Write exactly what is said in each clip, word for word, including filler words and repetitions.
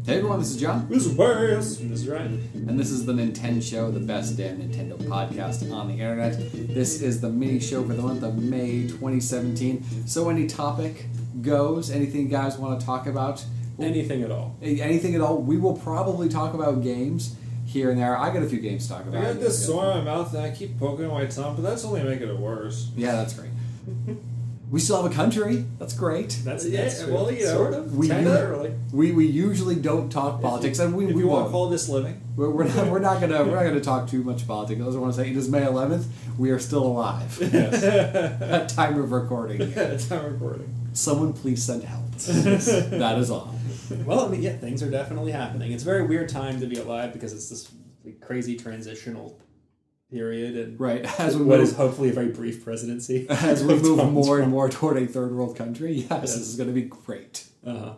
Hey everyone, this is John. This is Wes. This is Ryan. And this is the Nintendo Show, the best damn Nintendo podcast on the internet. This is the mini show for the month of May twenty seventeen. So any topic goes, anything you guys want to talk about? Anything at all. Anything at all. We will probably talk about games here and there. I got a few games to talk about. I got this sore in my mouth and I keep poking my tongue, but that's only making it worse. Yeah, that's great. We still have a country. That's great. That's, yeah, that's well, you know, sort of. We, Literally. we we usually don't talk politics, if you, and we if we you want won't. to call this living. We're, we're not we're not gonna we're not gonna talk too much politics. I just want to say it is May eleventh. We are still alive. Yes. At time of recording. Yeah, time recording. Someone please send help. That is all. Well, I mean, yeah, things are definitely happening. It's a very weird time to be alive because it's this crazy transitional period, and right as we what move, is hopefully a very brief presidency. As we move Donald more Trump. and more toward a third world country, yes, Yes. this is going to be great. Uh-huh.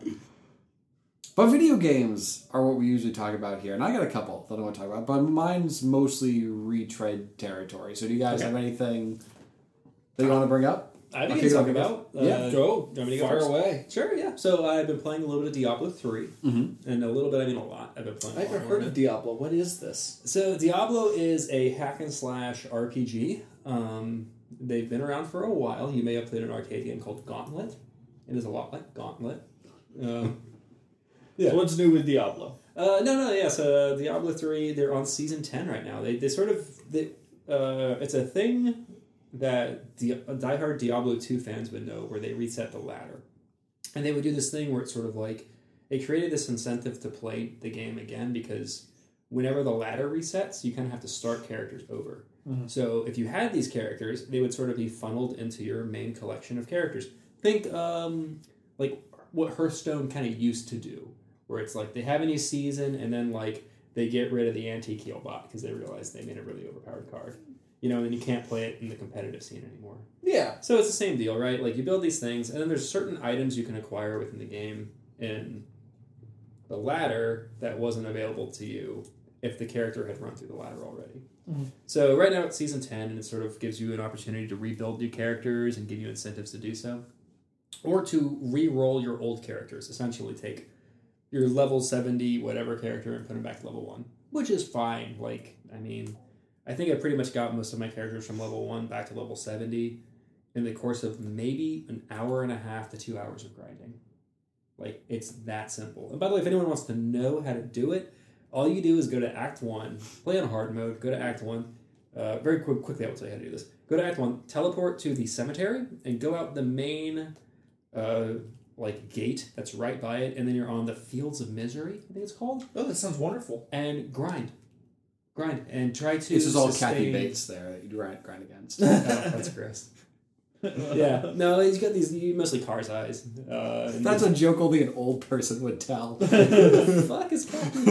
But video games are what we usually talk about here, and I got a couple that I want to talk about, but mine's mostly retread territory. So do you guys Okay. have anything that you want to bring up? I I'll think kick to it talk off about. first. Yeah, uh, Go. do you want me to go Fire first? away. Sure, yeah. So I've been playing a little bit of Diablo three, Mm-hmm. and a little bit, I mean a lot. I've been playing. a I've lot never more heard of of it. Diablo. What is this? So Diablo is a hack and slash R P G. Um, they've been around for a while. You may have played an arcade game called Gauntlet. It is a lot like Gauntlet. Um, yeah. So what's new with Diablo? Uh, no, no, yeah. So Diablo three, they're on season ten right now. They they sort of they, uh, it's a thing that Di- diehard Diablo two fans would know, where they reset the ladder, and they would do this thing where it's sort of like it created this incentive to play the game again, because whenever the ladder resets, you kind of have to start characters over. Mhm. So if you had these characters, they would sort of be funneled into your main collection of characters. Think um, like what Hearthstone kind of used to do, where it's like they have a new season and then like they get rid of the anti-heal bot because they realize they made a really overpowered card. You know, and then you can't play it in the competitive scene anymore. Yeah. So it's the same deal, right? Like you build these things, and then there's certain items you can acquire within the game in the ladder that wasn't available to you if the character had run through the ladder already. Mhm. So right now it's season ten, and it sort of gives you an opportunity to rebuild new characters and give you incentives to do so. Or to re-roll your old characters, essentially take your level seventy whatever character and put them back to level one, which is fine. Like, I mean, I think I pretty much got most of my characters from level one back to level seventy in the course of maybe an hour and a half to two hours of grinding. Like, it's that simple. And by the way, if anyone wants to know how to do it, all you do is go to Act one, play on hard mode, go to Act one. Uh, very quick, quickly, I will tell you how to do this. Go to Act one, teleport to the cemetery, and go out the main uh, like gate that's right by it, and then you're on the Fields of Misery, I think it's called, Oh, that sounds wonderful. and grind. Grind, and try to This is all sustain... Kathy Bates there that you grind, grind against. Oh, that's gross. Yeah, no, he's got these mostly car's eyes. Uh, and That's a joke only an old person would tell. What the fuck is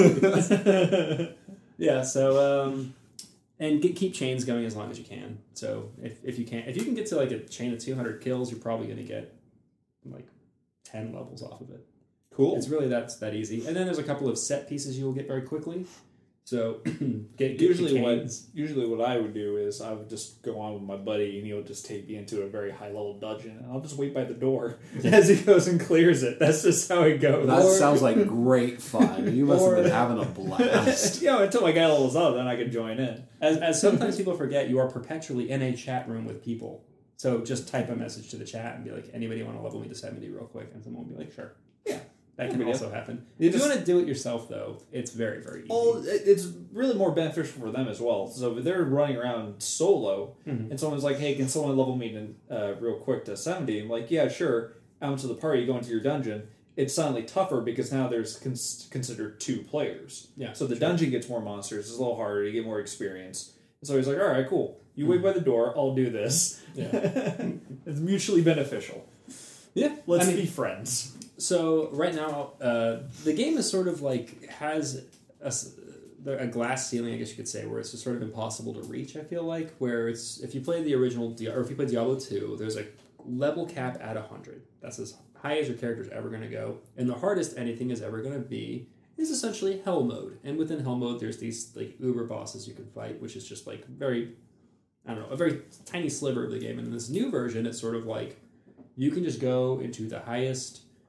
Kathy? Yeah, so um, and get, keep chains going as long as you can. So if, if you can, if you can get to like a chain of two hundred kills, you're probably going to get like ten levels off of it. Cool. It's really that's that easy. And then there's a couple of set pieces you will get very quickly. So get, get Usually the what canes. usually what I would do is I would just go on with my buddy and he would just take me into a very high level dungeon and I'll just wait by the door as he goes and clears it. That's just how it goes. That Or- sounds like great fun. You must Or- have been having a blast. you know, until my guy levels up, then I can join in. As, as sometimes people forget, you are perpetually in a chat room with people. So just type a message to the chat and be like, anybody want to level me to seventy real quick? And someone will be like, sure. Yeah. That can Yeah, also happen. You If you just- want to do it yourself, though, it's very, very easy. Well, it- it's really more beneficial for them as well. So if they're running around solo, Mhm. and someone's like, "Hey, can someone level me to, uh, real quick to seventy?" I'm like, "Yeah, sure." Out into the party, you go into your dungeon. It's suddenly tougher because now there's cons- considered two players. Yeah, So the sure. dungeon gets more monsters. It's a little harder. You get more experience. And so he's like, "All right, cool. You wait by the door. I'll do this." Yeah. It's mutually beneficial. Yeah. Let's I mean, be friends. So right now, uh, the game is sort of like has a, s- a glass ceiling, I guess you could say, where it's just sort of impossible to reach. I feel like where it's if you play the original Di- or if you play Diablo two, there's a level cap at one hundred. That's as high as your character's ever going to go, and the hardest anything is ever going to be is essentially Hell mode. And within Hell mode, there's these like uber bosses you can fight, which is just like very, I don't know, a very tiny sliver of the game. And in this new version, it's sort of like you can just go into the highest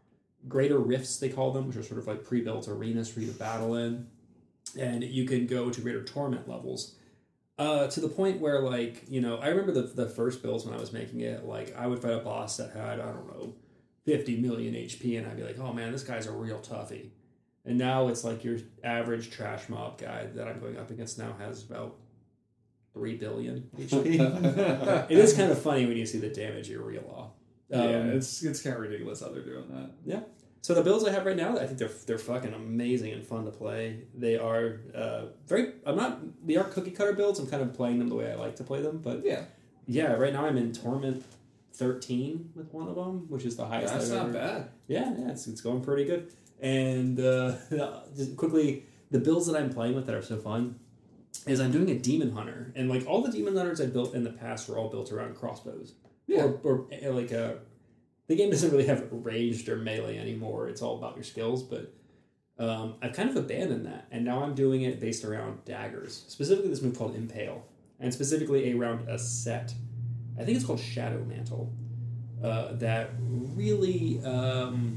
greater rifts, they call them, which are sort of like pre-built arenas for you to battle in. And you can go to greater torment levels. Uh, to the point where, like, you know, I remember the the first builds when I was making it, like, I would fight a boss that had, I don't know, fifty million H P, and I'd be like, oh man, this guy's a real toughie. And now it's like your average trash mob guy that I'm going up against now has about three billion H P. It is kind of funny when you see the damage you reel off. Um, yeah, it's it's kind of ridiculous how they're doing that. Yeah. So the builds I have right now, I think they're they're fucking amazing and fun to play. They are uh, very. I'm not. They aren't cookie cutter builds. I'm kind of playing them the way I like to play them. But Yeah. yeah, right now I'm in Torment thirteen with one of them, which is the highest. That's I've not ever. bad. Yeah, yeah, it's it's going pretty good. And uh, just quickly, the builds that I'm playing with that are so fun is I'm doing a Demon Hunter, and like all the Demon Hunters I built in the past were all built around crossbows. Yeah. Or, or uh, like a. The game doesn't really have ranged or melee anymore. It's all about your skills, but um, I've kind of abandoned that, and now I'm doing it based around daggers. Specifically, this move called Impale, and specifically around a set. I think it's called Shadow Mantle. Uh, that really um,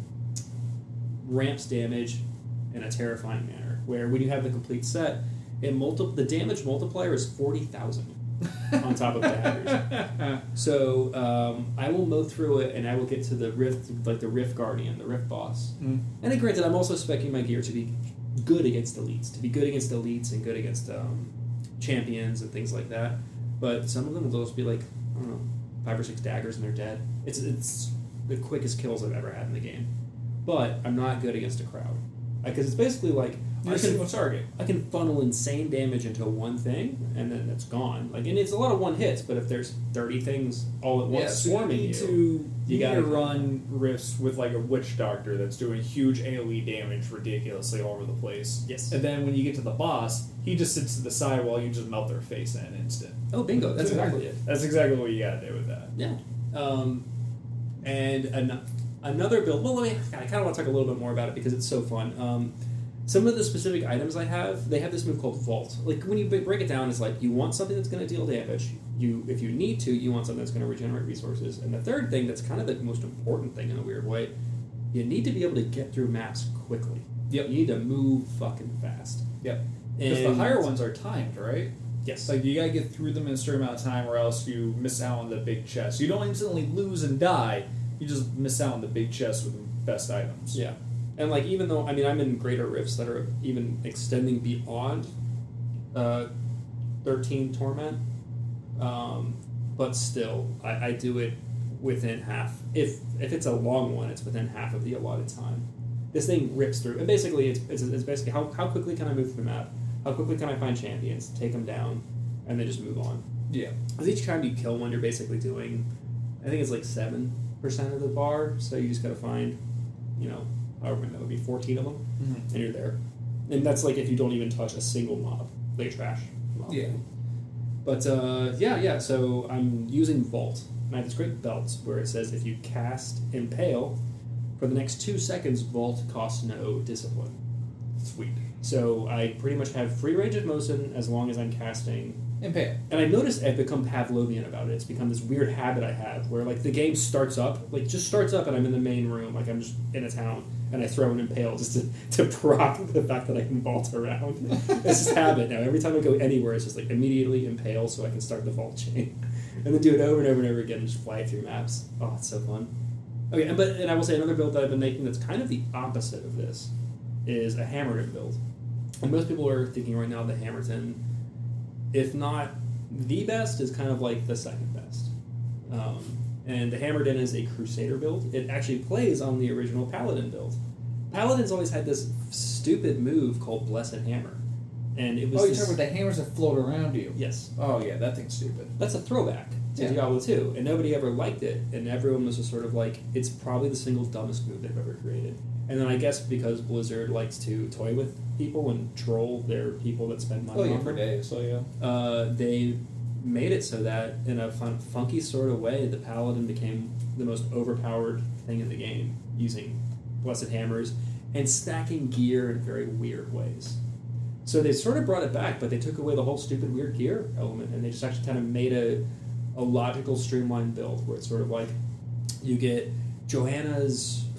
ramps damage in a terrifying manner. Where when you have the complete set, it multi- the damage multiplier is forty thousand. On top of daggers. So um, I will mow through it and I will get to the Rift, like the Rift Guardian, the Rift boss. Mm. And then granted, I'm also speccing my gear to be good against elites, to be good against elites and good against um, champions and things like that. But some of them will just be like, I don't know, five or six daggers and they're dead. It's, it's the quickest kills I've ever had in the game. But I'm not good against a crowd. Because it's basically like, You're a single target. I can funnel insane damage into one thing, and then it's gone. Like, and it's a lot of one hits, but if there's thirty things all at once Yeah, so swarming you need you, to you you gotta- gotta run rifts with like a witch doctor that's doing huge AoE damage ridiculously all over the place. Yes. And then when you get to the boss, he just sits to the side while you just melt their face in an instant. oh bingo, that's exactly it. That's exactly what you gotta do with that. Yeah. Um, and an- another build. Well, let me. I kind of want to talk a little bit more about it because it's so fun. Um, some of the specific items I have, they have this move called Vault. Like when you b- break it down, it's like you want something that's going to deal damage. You, if you need to, you want something that's going to regenerate resources. And the third thing, that's kind of the most important thing in a weird way, you need to be able to get through maps quickly. Yep. You need to move fucking fast. Yep. Because the And- higher ones are timed, right? Yes. Like you gotta get through them in a certain amount of time, or else you miss out on the big chest. You don't instantly lose and die. You just miss out on the big chest with the best items. Yeah. And, like, even though, I mean, I'm in greater rifts that are even extending beyond uh, thirteen Torment, um, but still, I, I do it within half. If if it's a long one, it's within half of the allotted time. This thing rips through. And basically, it's, it's, it's basically how, how quickly can I move through the map? How quickly can I find champions, take them down, and then just move on? Yeah. Because each time you kill one, you're basically doing, I think it's like seven percent of the bar, so you just gotta find, you know, however many that would be, fourteen of them, Mm-hmm. and you're there. And that's like if you don't even touch a single mob, like a trash mob. Yeah. But uh, yeah, yeah, so I'm using Vault. And I have this great belt where it says if you cast Impale, for the next two seconds, Vault costs no discipline. Sweet. So I pretty much have free range of motion as long as I'm casting. Impale. And I've noticed I've become Pavlovian about it. It's become this weird habit I have where, like, the game starts up, like, just starts up and I'm in the main room, like, I'm just in a town, and I throw an Impale just to, to prop the fact that I can vault around. It's just habit now. Every time I go anywhere, it's just, like, immediately Impale so I can start the vault chain. And then do it over and over and over again and just fly through maps. Oh, it's so fun. Okay, and, but, and I will say another build that I've been making that's kind of the opposite of this is a Hammerton build. And most people are thinking right now the Hammerton, if not the best, is kind of like the second best. Um, and the Hammerton is a Crusader build. It actually plays on the original Paladin build. Paladin's always had this stupid move called Blessed Hammer. And it was Oh, you're this- talking about the hammers that float around you. Yes. Oh yeah, that thing's stupid. That's a throwback to Yeah. Diablo two, and nobody ever liked it, and everyone was just sort of like, it's probably the single dumbest move they've ever created. And then I guess because Blizzard likes to toy with people and troll their people that spend money Oh yeah, on for them, days. So yeah. uh, they made it so that in a fun, funky sort of way, the Paladin became the most overpowered thing in the game, using Blessed Hammers and stacking gear in very weird ways. So they sort of brought it back, but they took away the whole stupid weird gear element, and they just actually kind of made a, a logical, streamlined build where it's sort of like you get Johanna's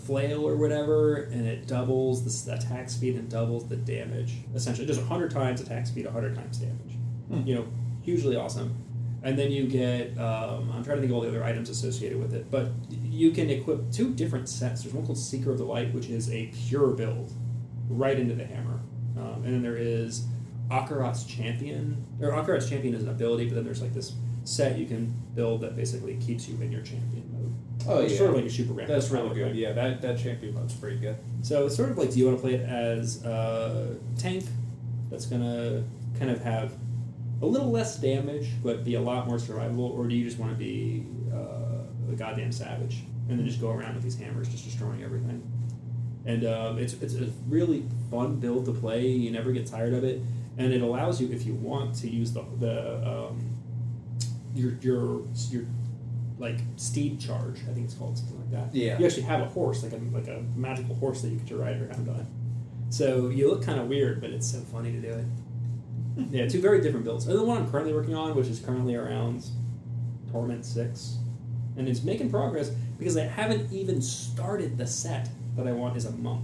flail or whatever, and it doubles the attack speed and doubles the damage. Essentially, just one hundred times attack speed, one hundred times damage. Hmm. You know, hugely awesome. And then you get, um, I'm trying to think of all the other items associated with it, but you can equip two different sets. There's one called Seeker of the Light, which is a pure build, right into the hammer. Um, and then there is Akarat's Champion, or Akarat's Champion is an ability, but then there's like this set you can build that basically keeps you in your champion mode. Oh, it's yeah. sort of like a super ramp. That's really power, good. right? Yeah, that, that champion mode's pretty good. So it's sort of like, do you want to play it as a tank that's going to kind of have a little less damage, but be a lot more survivable, or do you just want to be uh, a goddamn savage and then just go around with these hammers just destroying everything? And um, it's it's a really fun build to play. You never get tired of it, and it allows you, if you want, to use the the um, your your your like steed charge. I think it's called something like that. Yeah. You actually have a horse, like a like a magical horse that you get to ride around on. So you look kind of weird, but it's so funny to do it. Yeah, two very different builds. And the one I'm currently working on, which is currently around Torment six, and it's making progress because I haven't even started the set that I want as a monk.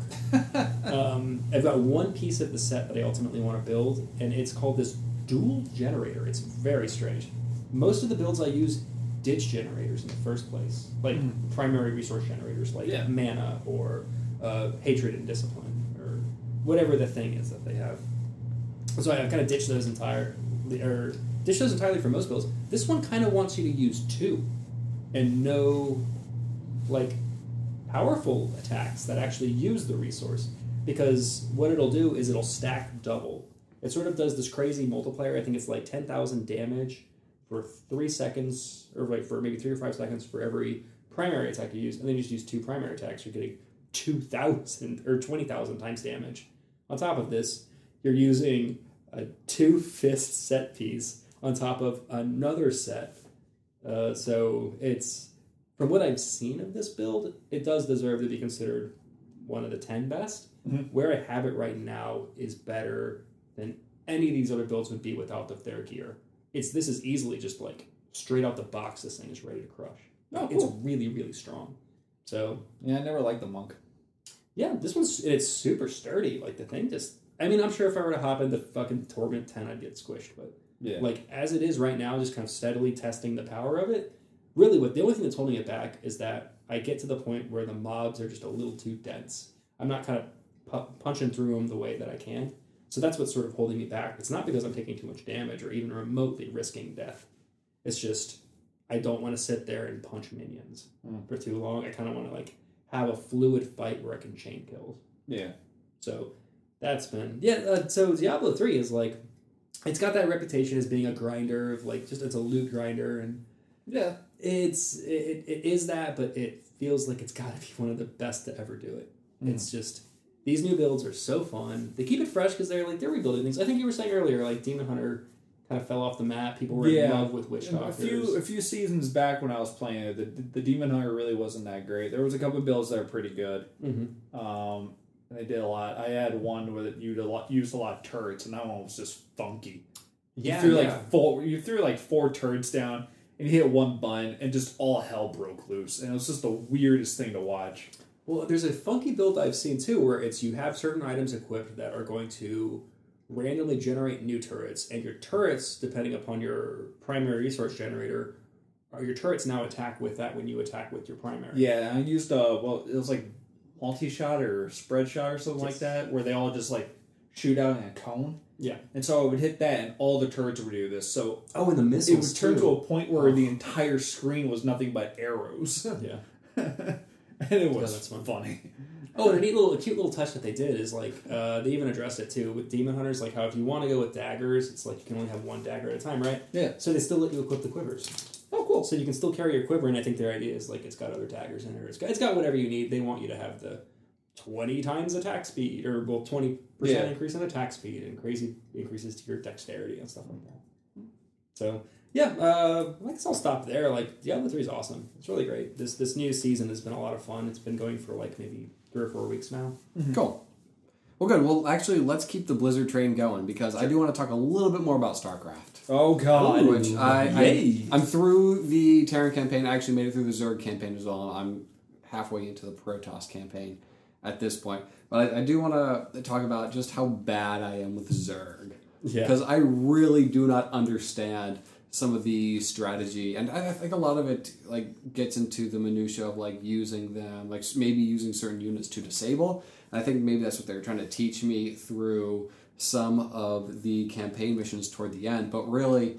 um, I've got one piece of the set that I ultimately want to build, and it's called this dual generator. It's very strange. Most of the builds I use ditch generators in the first place, like Mm. primary resource generators, like Yeah. mana or uh, hatred and discipline, or whatever the thing is that they have. So I've kind of ditched those entire, or ditched those entirely for most builds. This one kind of wants you to use two, and no, like, powerful attacks that actually use the resource, because what it'll do is it'll stack double. It sort of does this crazy multiplier. I think it's like ten thousand damage for three seconds, or like for maybe three or five seconds for every primary attack you use, and then you just use two primary attacks. You're getting two thousand or twenty thousand times damage. On top of this, you're using a two fist set piece on top of another set. Uh, so it's, from what I've seen of this build, it does deserve to be considered one of the ten best. Mhm. Where I have it right now is better than any of these other builds would be without the their gear. It's This is easily just like straight out the box, this thing is ready to crush. Oh, It's cool. really, really strong. So Yeah, I never liked the monk. yeah, this one's, it's super sturdy. Like, the thing just, I mean, I'm sure if I were to hop into fucking Torment ten, I'd get squished. But, Yeah. like, as it is right now, just kind of steadily testing the power of it, really, what the only thing that's holding it back is that I get to the point where the mobs are just a little too dense. I'm not kind of pu- punching through them the way that I can. So that's what's sort of holding me back. It's not because I'm taking too much damage or even remotely risking death. It's just, I don't want to sit there and punch minions Mm. for too long. I kind of want to, like, have a fluid fight where I can chain kills. Yeah. So that's been, yeah, uh, so Diablo three is like, it's got that reputation as being a grinder, of like, just, it's a loot grinder, and Yeah. it's, it, it is that, but it feels like it's got to be one of the best to ever do it. Mm. It's just, these new builds are so fun. They keep it fresh because they're like, they're rebuilding things. I think you were saying earlier, like, Demon Hunter kind of fell off the map. People were Yeah. in love with Witch A Doctors. few a few seasons back when I was playing it, the, the Demon Hunter really wasn't that great. There was a couple of builds that were pretty good. Mm-hmm. Um, and they did a lot. I had one where it used a lot, used a lot of turrets, and that one was just funky. Yeah, you threw yeah. like four, you threw like four turrets down, and you hit one button, and just all hell broke loose. And it was just the weirdest thing to watch. Well, there's a funky build I've seen too, where it's you have certain items equipped that are going to randomly generate new turrets, and your turrets, depending upon your primary resource generator, or your turrets now attack with that when you attack with your primary. Yeah, I used uh well, it was like multi-shot or spread shot or something Yes. like that, where they all just like shoot out in a cone. Yeah. And so I would hit that, and all the turrets would do this. So Oh, and the it missiles would turn too. to a point where Oh. the entire screen was nothing but arrows. Yeah. And it was that's fun. funny. Oh, and a neat little, a cute little touch that they did is like uh, they even addressed it too with Demon Hunters, like how if you want to go with daggers, it's like you can only have one dagger at a time, right? Yeah. So they still let you equip the quivers. Oh, cool. So you can still carry your quiver, and I think their idea is like it's got other daggers in it. Or it's got it's got whatever you need. They want you to have the twenty times attack speed, or well, twenty percent Yeah. increase in attack speed, and crazy increases to your dexterity and stuff like that. So yeah, uh, I guess I'll stop there. Like Diablo three is awesome. It's really great. This this new season has been a lot of fun. It's been going for like maybe three or four weeks now. Cool. Well, good. Well, actually, let's keep the Blizzard train going because I do want to talk a little bit more about StarCraft. Oh, God. Which I, I Yay. I'm through the Terran campaign. I actually made it through the Zerg campaign as well. I'm halfway into the Protoss campaign at this point. But I, I do want to talk about just how bad I am with Zerg. Yeah. Because I really do not understand some of the strategy, and I, I think a lot of it like gets into the minutia of like using them, like maybe using certain units to disable. And I think maybe that's what they're trying to teach me through some of the campaign missions toward the end. But really,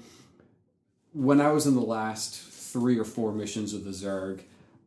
when I was in the last three or four missions of the Zerg,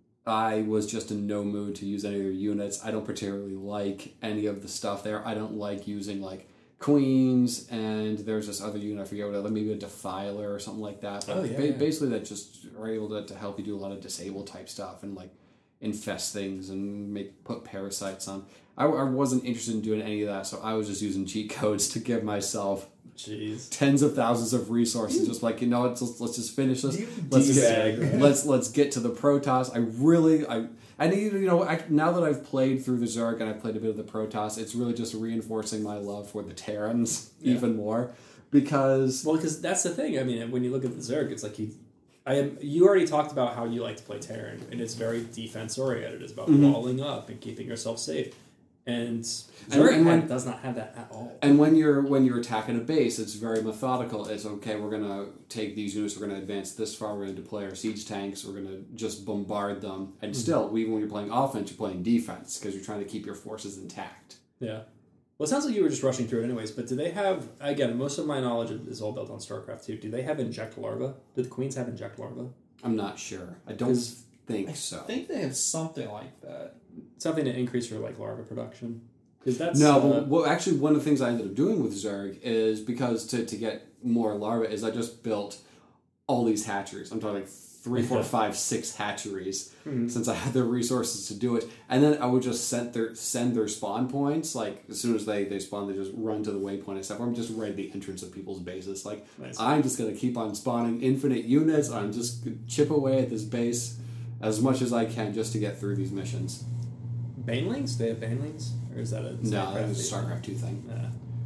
I was just in no mood to use any of their units. I don't particularly like any of the stuff there. I don't like using like Queens, and there's this other unit, I forget what other, maybe a Defiler or something like that. But oh, yeah, ba- yeah. basically that just are able to, to help you do a lot of disable type stuff and like infest things and make put parasites on. I, I wasn't interested in doing any of that, so I was just using cheat codes to give myself Jeez. tens of thousands of resources. Just like, you know, let's let's just finish this. You Let's D-bag. get, let's let's get to the Protoss. I really I. I need, you know, I, now that I've played through the Zerg and I've played a bit of the Protoss, it's really just reinforcing my love for the Terrans Yeah. even more, because Well, because that's the thing. I mean, when you look at the Zerg, it's like you, I am. You already talked about how you like to play Terran, and it's very defense oriented. It's about Mhm. walling up and keeping yourself safe, and And- Zerg and when- had- does not have that at all. and when you're when you're attacking a base, it's very methodical. It's okay, we're gonna take these units, we're gonna advance this far, we're gonna deploy our siege tanks, we're gonna just bombard them, and still, even when you're playing offense, you're playing defense because you're trying to keep your forces intact. Yeah. Well, it sounds like you were just rushing through it anyways, but do they have, again, most of my knowledge is all built on StarCraft two. Do they have inject larva? Do the Queens have inject larva? I'm not sure. I don't 'Cause think I so. think they have something like that. Something to increase your, like, larva production? Because that's... No, uh, but well, actually, one of the things I ended up doing with Zerg is because to, to get more larvae is I just built all these hatcheries. I'm talking three, four, five, six hatcheries Mhm. since I had the resources to do it, and then I would just send their send their spawn points. Like as soon as they, they spawn, they just run to the waypoint and stuff. I'm just right at the entrance of people's bases. Like Nice. I'm just gonna keep on spawning infinite units. I'm just gonna chip away at this base as much as I can just to get through these missions. Banelings? Do they have banelings? Or is that a No, that StarCraft was a thing? StarCraft two thing. Yeah.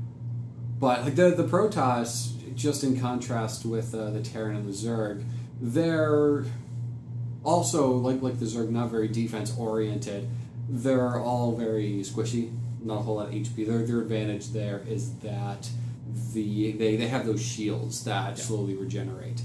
But like the the Protoss, just in contrast with uh, the Terran and the Zerg, they're also like like the Zerg, not very defense oriented. They're all very squishy, not a whole lot of H P. Their their advantage there is that the they, they have those shields that Yeah. slowly regenerate.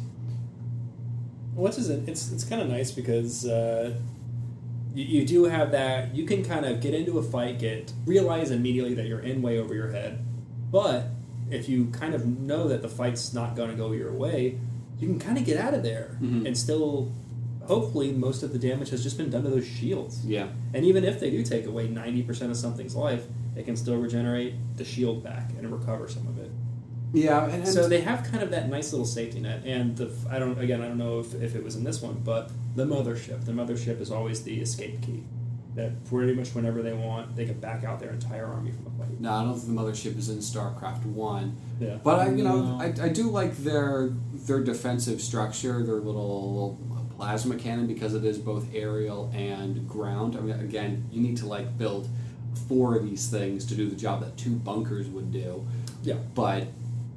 What is it? It's it's kind of nice because uh, you, you do have that. You can kind of get into a fight, get realize immediately that you're in way over your head. But if you kind of know that the fight's not going to go your way, you can kind of get out of there Mhm. and still. Hopefully, most of the damage has just been done to those shields. Yeah. And even if they do take away ninety percent of something's life, they can still regenerate the shield back and recover some of it. Yeah, and, and So they have kind of that nice little safety net, and the I don't again I don't know if, if it was in this one, but the mothership. The mothership is always the escape key. That pretty much whenever they want, they can back out their entire army from a fight. no, I don't think the mothership is in StarCraft One. Yeah. But I, you know, No. I, I do like their their defensive structure, their little plasma cannon, because it is both aerial and ground. I mean, again, you need to like build four of these things to do the job that two bunkers would do. Yeah. But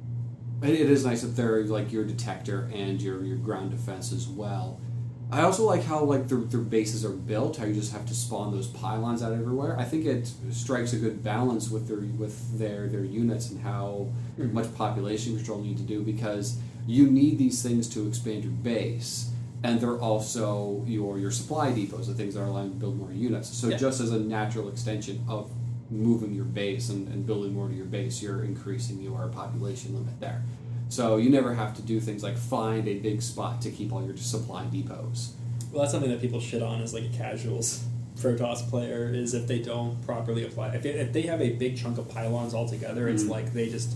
it, it is nice that they're like your detector and your your ground defense as well. I also like how like their, their bases are built. How you just have to spawn those pylons out everywhere. I think it strikes a good balance with their with their their units and how Mhm. much population control you need to do, because you need these things to expand your base, and they're also your your supply depots, the things that are allowing you to build more units. So Yeah. just as a natural extension of moving your base and, and building more to your base, you're increasing your population limit there. So you never have to do things like find a big spot to keep all your supply depots. Well, that's something that people shit on as like a casuals Protoss player is if they don't properly apply. If they, if they have a big chunk of pylons altogether, it's Mhm. like they just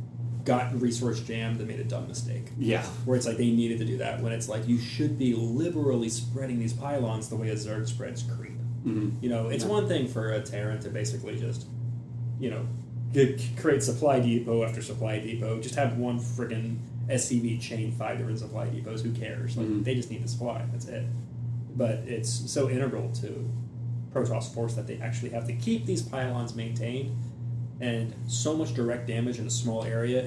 got resource jammed and made a dumb mistake. Yeah. Where it's like they needed to do that when it's like you should be liberally spreading these pylons the way a Zerg spreads creep. Mm-hmm. You know, it's Yeah. one thing for a Terran to basically just, you know, get, create supply depot after supply depot. Just have one friggin' S C V chain five different supply depots. Who cares? Like Mhm. they just need the supply. That's it. But it's so integral to Protoss Force that they actually have to keep these pylons maintained, and so much direct damage in a small area. If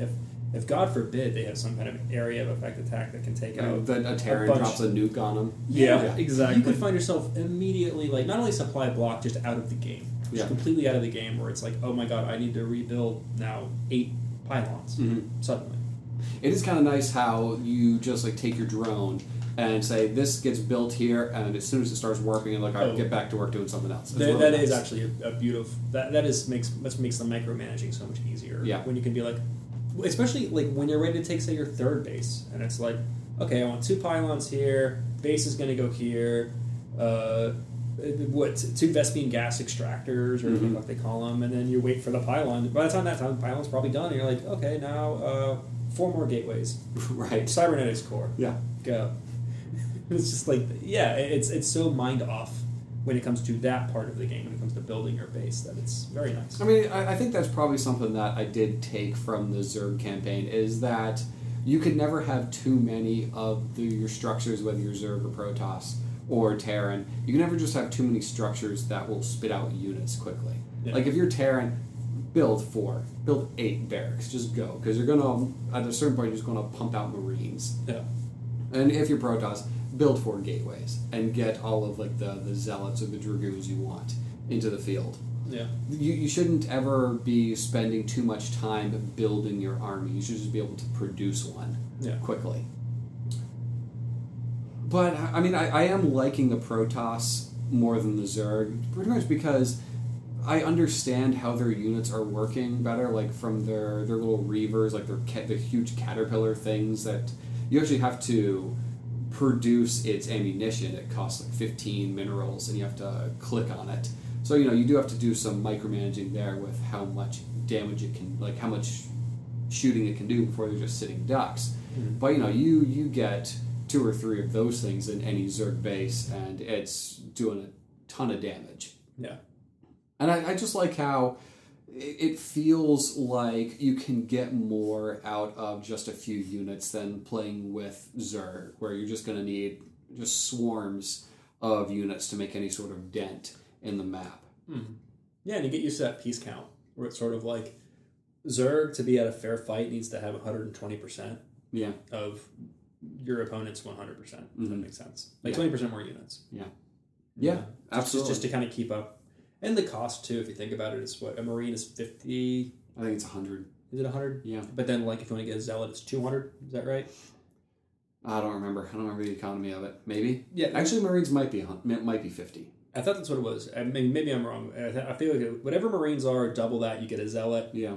if God forbid they have some kind of area of effect attack that can take out then a Terran bunch- drops a nuke on them. Yeah, Yeah. exactly. You could find yourself immediately, like, not only supply block, just out of the game. Just Yeah. completely out of the game, where it's like, oh my god, I need to rebuild now eight pylons Mhm. suddenly. It is kind of nice how you just like take your drone and say this gets built here, and as soon as it starts working, and like I Oh. get back to work doing something else. It's That, really that nice. is actually a, a beautiful. That that is makes that makes the micromanaging so much easier. Yeah. When you can be like, especially like when you're ready to take say your third base, and it's like, okay, I want two pylons here. Base is going to go here. Uh, what two Vespine gas extractors or Mhm. what they call them, and then you wait for the pylon. By the time that time, the pylon's probably done, and you're like, okay, now uh, four more gateways. right. Cybernetics core. Yeah. Go. It's just like, yeah, it's it's so mind off when it comes to that part of the game, when it comes to building your base, that it's very nice. I mean, I, I think that's probably something that I did take from the Zerg campaign is that you could never have too many of the, your structures, whether you're Zerg or Protoss or Terran. You can never just have too many structures that will spit out units quickly. Yeah. Like if you're Terran, build four, build eight barracks, just go because you're gonna at a certain point you're just gonna pump out Marines. Yeah. And if you're Protoss, build four gateways and get all of like the, the zealots or the dragoons you want into the field. Yeah. You, you shouldn't ever be spending too much time building your army. You should just be able to produce one Yeah. quickly. But I mean, I, I am liking the Protoss more than the Zerg, pretty much because I understand how their units are working better, like from their their little reavers, like their ca- the huge caterpillar things that you actually have to produce its ammunition. It costs like fifteen minerals, and you have to click on it. So you know you do have to do some micromanaging there with how much damage it can, like how much shooting it can do before they're just sitting ducks. Mhm. But you know you you get two or three of those things in any Zerg base, and it's doing a ton of damage. Yeah. And I, I just like how it, it feels like you can get more out of just a few units than playing with Zerg, where you're just going to need just swarms of units to make any sort of dent in the map. Mm-hmm. Yeah, and you get used to that piece count, where it's sort of like Zerg, to be at a fair fight, needs to have one hundred twenty percent Yeah. of your opponent's one hundred percent. If that Mhm. makes sense. Like Yeah. twenty percent more units. Yeah. Yeah. Yeah, Just, absolutely. just to kind of keep up. And the cost, too, if you think about it, is what? A Marine is fifty. I think it's one hundred. Is it one hundred? Yeah. But then, like, if you want to get a Zealot, it's two hundred. Is that right? I don't remember. I don't remember the economy of it. Maybe. Yeah. Actually, Marines might be a hun- might be fifty. I thought that's what it was. I mean, maybe I'm wrong. I, th- I feel like it, whatever Marines are, double that, you get a Zealot. Yeah.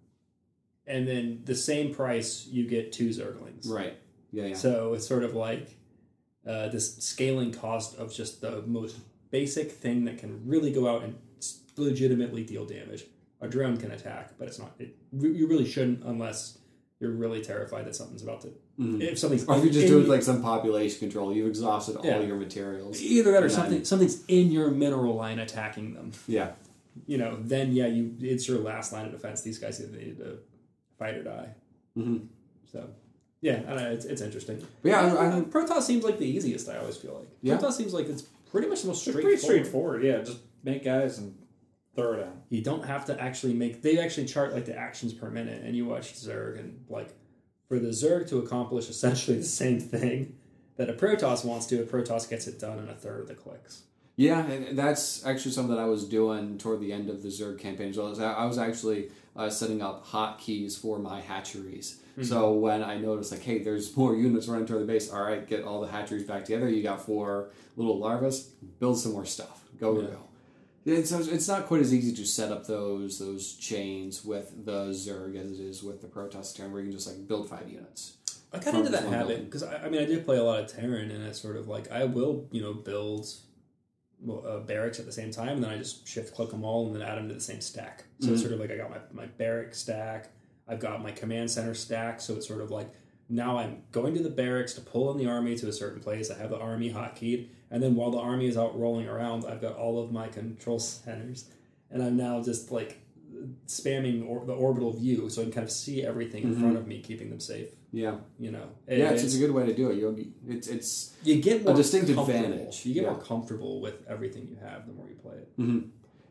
And then the same price, you get two Zerglings. Right. Yeah. Yeah. So it's sort of like uh, this scaling cost of just the most basic thing that can really go out and s- legitimately deal damage. A drone can attack, but it's not. It, you really shouldn't unless you're really terrified that something's about to. Mhm. If something's Or if you're just in- doing like some population control, you've exhausted Yeah. all your materials. either that or And then- something something's in your mineral line attacking them. Yeah. You know, then yeah, you it's your last line of defense. These guys either need to fight or die. hmm So yeah, I don't know, it's it's interesting. But yeah, I, I, Protoss seems like the easiest. I always feel like Yeah. Protoss seems like it's pretty much the most It's straightforward. pretty straightforward. Yeah, just make guys and throw it out. You don't have to actually make. They actually chart like the actions per minute, and you watch Zerg, and like for the Zerg to accomplish essentially the same thing that a Protoss wants to, a Protoss gets it done in a third of the clicks. yeah, and that's actually something that I was doing toward the end of the Zerg campaign as well. As I I was actually uh, setting up hotkeys for my hatcheries. So when I noticed, like, hey, there's more units running toward the base, all right, get all the hatcheries back together. You got four little larvas, build some more stuff. Go, Yeah. go. It's, it's not quite as easy to set up those those chains with the Zerg as it is with the Protoss Terran, where you can just like build five units. I got From into that one habit building. because I, I mean I do play a lot of Terran, and it's sort of like I will you know build well, uh, barracks at the same time, and then I just shift click them all and then add them to the same stack. So it's Mhm. sort of like I got my my barrack stack, I've got my command center stack. So it's sort of like now I'm going to the barracks to pull in the army to a certain place. I have the army hotkeyed, and then while the army is out rolling around, I've got all of my control centers, and I'm now just like spamming or, the orbital view, so I can kind of see everything in Mhm. front of me, keeping them safe. Yeah, You know, yeah, it's, it's a good way to do it. You'll, it's it's you get more a distinct comfortable. advantage. You get Yeah. more comfortable with everything you have the more you play it. hmm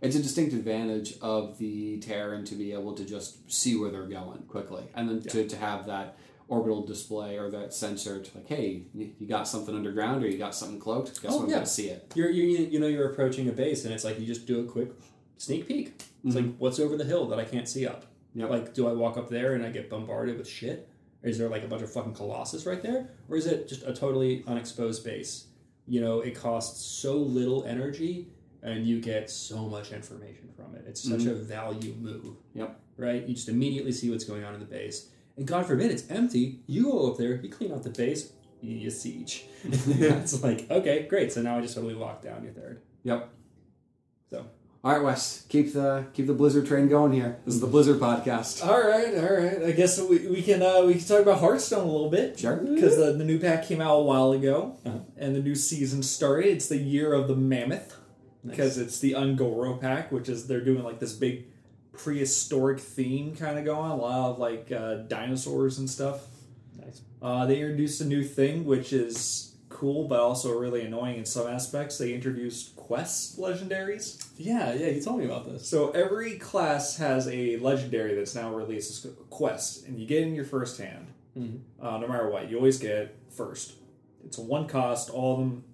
it's a distinct advantage of the Terran to be able to just see where they're going quickly, and then yeah. to, to have that orbital display or that sensor to like, hey, you, you got something underground or you got something cloaked. Guess oh, what? Yeah. I'm gonna see it. You're you you know you're approaching a base, and it's like you just do a quick sneak peek. It's mm-hmm. like, what's over the hill that I can't see up? Yep. Like, do I walk up there and I get bombarded with shit? Or is there like a bunch of fucking Colossus right there? Or is it just a totally unexposed base? You know, it costs so little energy and you get so much information from it. It's such mm-hmm. a value move. Yep. Right? You just immediately see what's going on in the base. And God forbid it's empty. You go up there, you clean out the base, you siege. It's like, okay, great. So now I just totally lock down your third. Yep. So... All right, Wes, keep the keep the Blizzard train going here. This is the Blizzard podcast. All right, all right. I guess we, we can uh, we can talk about Hearthstone a little bit. Sure. Because the, the new pack came out a while ago, uh-huh. and the new season started. It's the year of the mammoth, because nice. It's the Ungoro pack, which is they're doing like this big prehistoric theme kind of going. A lot of like uh, dinosaurs and stuff. Nice. Uh, they introduced a new thing, which is cool, but also really annoying in some aspects. They introduced quest legendaries. Yeah, yeah, you told me about this. So every class has a legendary that's now released as a quest, and you get it in your first hand. Mm-hmm. Uh, no matter what, you always get it first. It's a one cost. All of them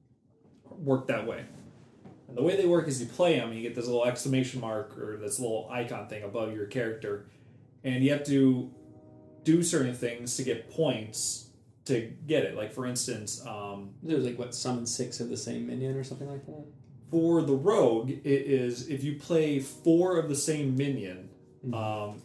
work that way. And the way they work is you play them, and you get this little exclamation mark or this little icon thing above your character, and you have to do certain things to get points to get it. Like, for instance... Um, There's like, what, summon six of the same minion or something like that? For the rogue, it is if you play four of the same minion, mm-hmm. um,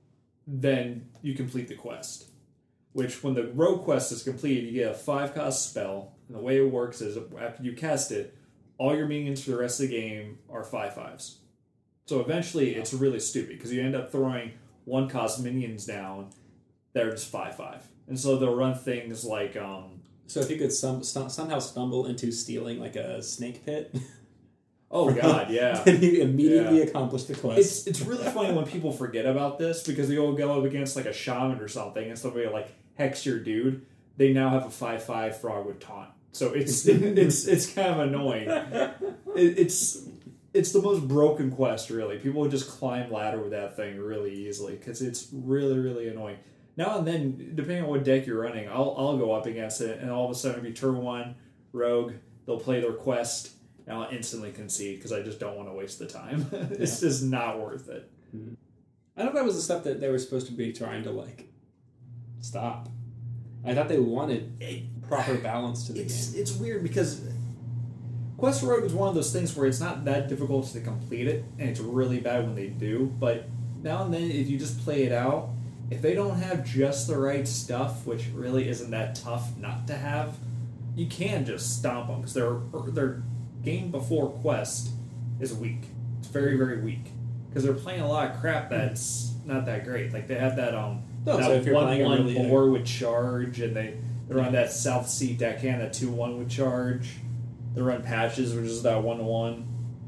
then you complete the quest. Which, when the rogue quest is completed, you get a five-cost spell, and the way it works is, after you cast it, all your minions for the rest of the game are five-fives. So eventually, it's really stupid, because you end up throwing one-cost minions down that are just five-five. And so they'll run things like... Um, so if you could some, st- somehow stumble into stealing like a snake pit... Oh, God, yeah. Then you immediately yeah. accomplish the quest. It's it's really funny when people forget about this, because they all go up against like a shaman or something, and somebody like hex your dude. They now have a five five frog with taunt. So it's it's it's kind of annoying. It, it's it's the most broken quest, really. People would just climb ladder with that thing really easily, because it's really, really annoying. Now and then, depending on what deck you're running, I'll I'll go up against it, and all of a sudden it'll be turn one, rogue, they'll play their quest, and I'll instantly concede because I just don't want to waste the time. It's yeah. just not worth it. Mm-hmm. I thought that was the stuff that they were supposed to be trying to, like, stop. I thought they wanted a proper balance to the it's, game. It's weird because Quest Rogue is one of those things where it's not that difficult to complete it, and it's really bad when they do, but now and then, if you just play it out, if they don't have just the right stuff, which really isn't that tough not to have, you can just stomp them, because their, their game before Quest is weak. It's very, very weak. Because they're playing a lot of crap that's not that great. Like, they have that, um, no, that so if you're one playing one really boar with charge, and they, they run that South Sea deckhand, that two one with charge. They run patches, which is that one to one.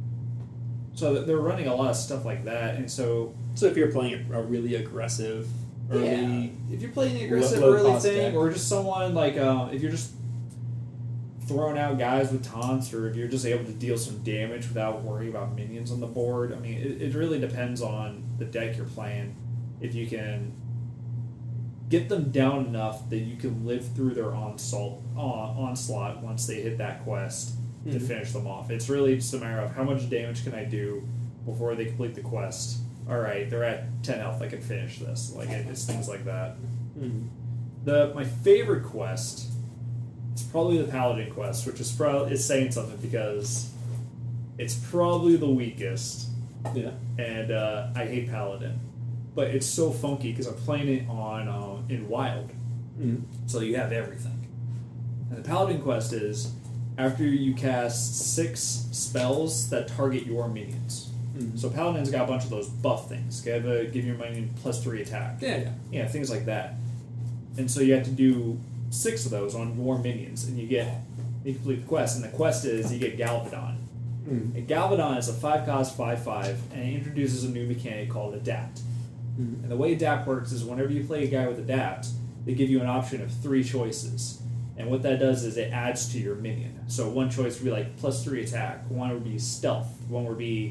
So they're running a lot of stuff like that, and so... So if you're playing a really aggressive, early... Yeah. If you're playing an aggressive low, early low thing, deck. or just someone, like, uh, if you're just throwing out guys with taunts, or if you're just able to deal some damage without worrying about minions on the board, I mean, it, it really depends on the deck you're playing. If you can get them down enough that you can live through their onslaught, uh, onslaught once they hit that quest mm-hmm. to finish them off. It's really just a matter of how much damage can I do before they complete the quest. All right, they're at ten health. I can finish this. Like, it, it's things like that. Mm-hmm. The my favorite quest is probably the Paladin quest, which is pro- is saying something because it's probably the weakest. Yeah. And uh, I hate Paladin, but it's so funky because I'm playing it on um, in Wild, mm-hmm. so you have everything. And the Paladin quest is after you cast six spells that target your minions. Mm-hmm. So Paladin's got a bunch of those buff things. Give, a, give your minion plus three attack. Yeah, yeah. Yeah, things like that. And so you have to do six of those on more minions, and you get you complete the quest. And the quest is you get Galvadon. Mm-hmm. And Galvadon is a five cost five five, and it introduces a new mechanic called Adapt. Mm-hmm. And the way Adapt works is whenever you play a guy with Adapt, they give you an option of three choices. And what that does is it adds to your minion. So one choice would be like plus three attack, one would be stealth, one would be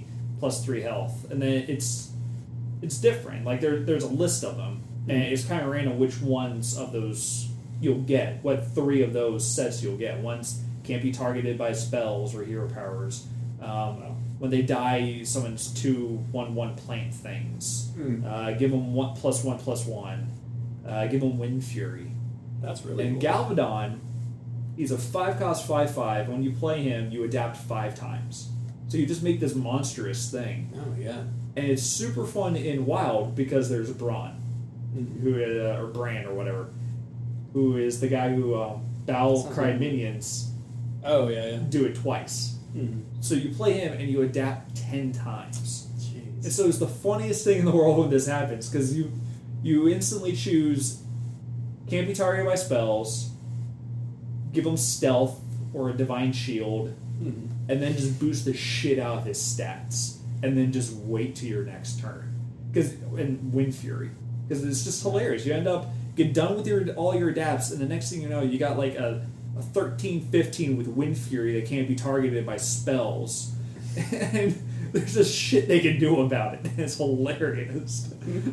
plus three health, and then it's it's different. Like there there's a list of them, and it's kind of random which ones of those you'll get. What three of those sets you'll get? One's can't be targeted by spells or hero powers. Um, when they die, you summons two one one plant things. Mm. Uh, give them one plus one plus one. Uh, give them Wind Fury. That's really And cool. Galvadon, he's a five cost five five. When you play him, you adapt five times. So you just make this monstrous thing, Oh, yeah. and it's super fun in Wild because there's Braun, Mm-hmm. who uh, or Bran or whatever, who is the guy who um, Battle Sounds Cry like- minions Oh, yeah, yeah. do it twice. Mm-hmm. So you play him and you adapt ten times. Jeez. And so it's the funniest thing in the world when this happens because you you instantly choose can't be targeted by spells, give him stealth or a divine shield, Mm-hmm. and then just boost the shit out of his stats, and then just wait to your next turn. Because and Wind Fury, because it's just hilarious. You end up get done with your all your adapts, and the next thing you know, you got like a, a thirteen fifteen with Wind Fury that can't be targeted by spells, and there's just shit they can do about it. It's hilarious.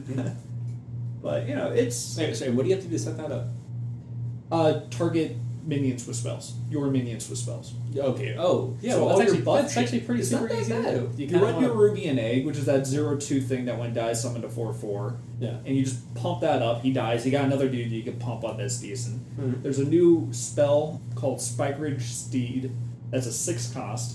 But you know, it's Wait, sorry, what do you have to do to set that up? uh, target minions with spells. Your minions with spells. Okay. Oh, yeah. So well, all that's, your actually, buff that's shit- actually pretty it's super not that easy to bad. do. You, kinda run wanna- your Ruby and Egg, which is that zero two thing that when dies summon to four four, Yeah. and you just pump that up. He dies. You got another dude you can pump up that's decent. Mhm. There's a new spell called Spike Ridge Steed. That's a six cost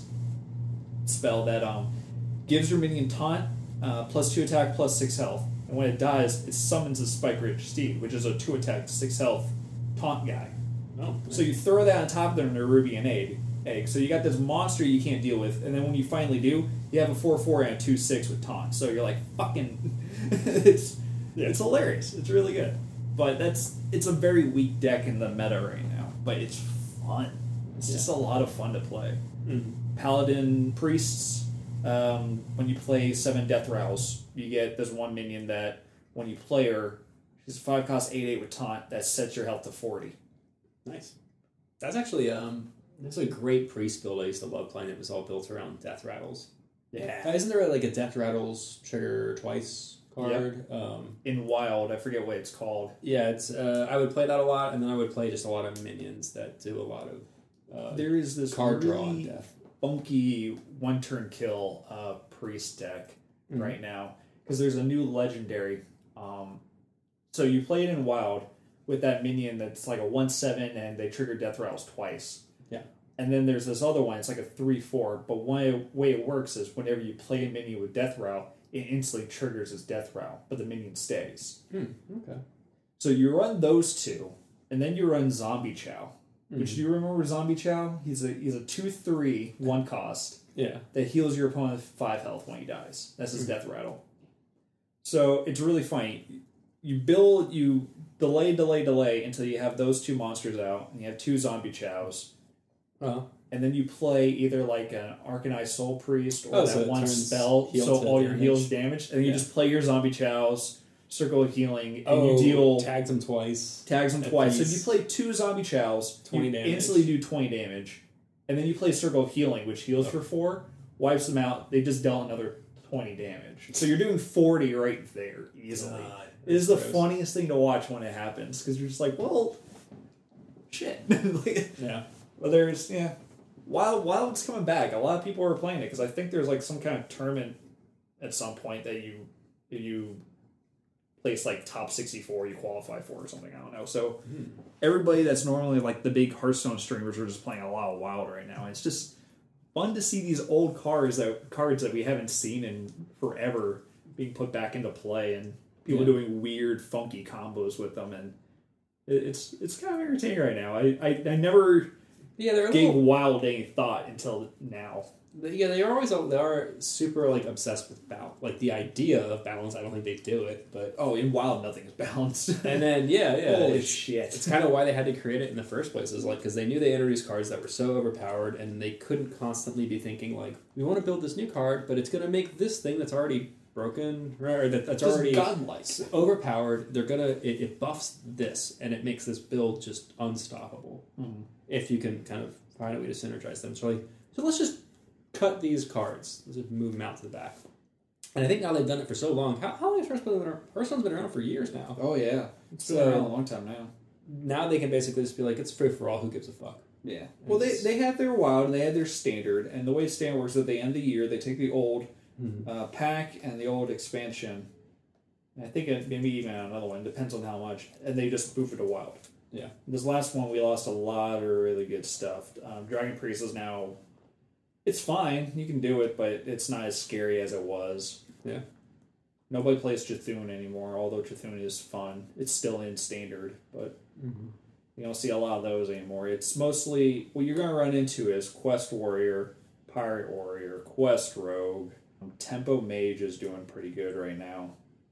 spell that um gives your minion taunt, uh, plus two attack, plus six health. And when it dies, it summons a Spike Ridge Steed, which is a two attack, six health taunt guy. Oh, So you throw that on top of their Ruby and Egg. Egg. So you got this monster you can't deal with, and then when you finally do, you have a four four and a two six with taunt. So you're like, fucking, it's Yeah. it's hilarious. It's really good. But that's it's a very weak deck in the meta right now. But it's fun. It's just a lot of fun to play. Mhm. Paladin priests. Um, when you play seven Death Rouse, you get this one minion that when you play her, she's five cost eight eight with taunt that sets your health to forty. Nice. That's actually um, that's a great priest build I used to love playing. It was all built around death rattles. Yeah. Uh, isn't there like a death rattles trigger twice card? Um, In Wild, I forget what it's called. yeah, it's uh, I would play that a lot, and then I would play just a lot of minions that do a lot of uh, There is this card draw on really death. funky one turn kill uh, priest deck Mhm. right now because there's a new legendary. Um, so you play it in Wild with that minion that's like a one seven and they trigger death rattles twice. Yeah. And then there's this other one. It's like a three four. But one way it works is whenever you play a minion with death rattle, it instantly triggers his death rattle, but the minion stays. Hmm. Okay. So you run those two, and then you run Zombie Chow. Which Mhm. do you remember Zombie Chow? He's a he's a two three one cost Yeah. that heals your opponent with five health when he dies. That's his Mhm. death rattle. So it's really funny. You build you delay, delay, delay until you have those two monsters out, and you have two Zombie Chows, Well. and then you play either like an Arcanized Soul Priest or Oh, that so it one turns spell, heal so to all your damage. heals damage, and you Yeah. just play your Zombie Chows, Circle of Healing, and Oh, you deal tags them twice. tags them At twice. So least. if you play two Zombie Chows, twenty you damage. instantly do twenty damage. And then you play Circle of Healing, which heals Oh. for four, wipes them out. They just dealt another twenty damage. So you're doing forty right there easily. God, it is the that's gross. funniest thing to watch when it happens because you're just like, well, shit. Like, Yeah. well, there's, yeah. While, while it's coming back, a lot of people are playing it because I think there's like some kind of tournament at some point that you if you place like top sixty-four, you qualify for or something. I don't know. So everybody that's normally like the big Hearthstone streamers are just playing a lot of Wild right now. It's just fun to see these old cards that cards that we haven't seen in forever being put back into play and people Yeah. doing weird, funky combos with them, and it, it's it's kind of entertaining right now. I I, I never Yeah, they're a gave little, Wild any thought until now. yeah, they are always they are super like obsessed with balance. Like the idea of balance, I don't think they do it, but Oh, in Wild, nothing is balanced. and then yeah, yeah, Holy it's, shit! it's kind of why they had to create it in the first place. Is like because they knew they introduced cards that were so overpowered, and they couldn't constantly be thinking like, we want to build this new card, but it's going to make this thing that's already broken, right? Or that, that's Just already godlike. overpowered. They're gonna it, it buffs this, and it makes this build just unstoppable. Mhm. If you can kind of find a way to synergize them. So like, so let's just cut these cards. Let's just move them out to the back. And I think now they've done it for so long. How, how long has Hearthstone been around? Hearthstone's been around for years now. Oh, yeah. It's been So- around a long time now. Now they can basically just be like, it's free for all. Who gives a fuck? Yeah. Well, they, they had their wild and they had their standard, and the way standard works is at the end of the year, they take the old Mm-hmm. uh, pack and the old expansion, and I think it, maybe even another one, depends on how much, and they just move it to wild. Yeah. This last one, we lost a lot of really good stuff. Um, Dragon Priest is now, it's fine, you can do it, but it's not as scary as it was. Yeah. Nobody plays Chthun anymore, although Chthun is fun. It's still in standard, but Mm-hmm. you don't see a lot of those anymore. It's mostly, what you're going to run into is Quest Warrior, Pirate Warrior, Quest Rogue. Tempo Mage is doing pretty good right now.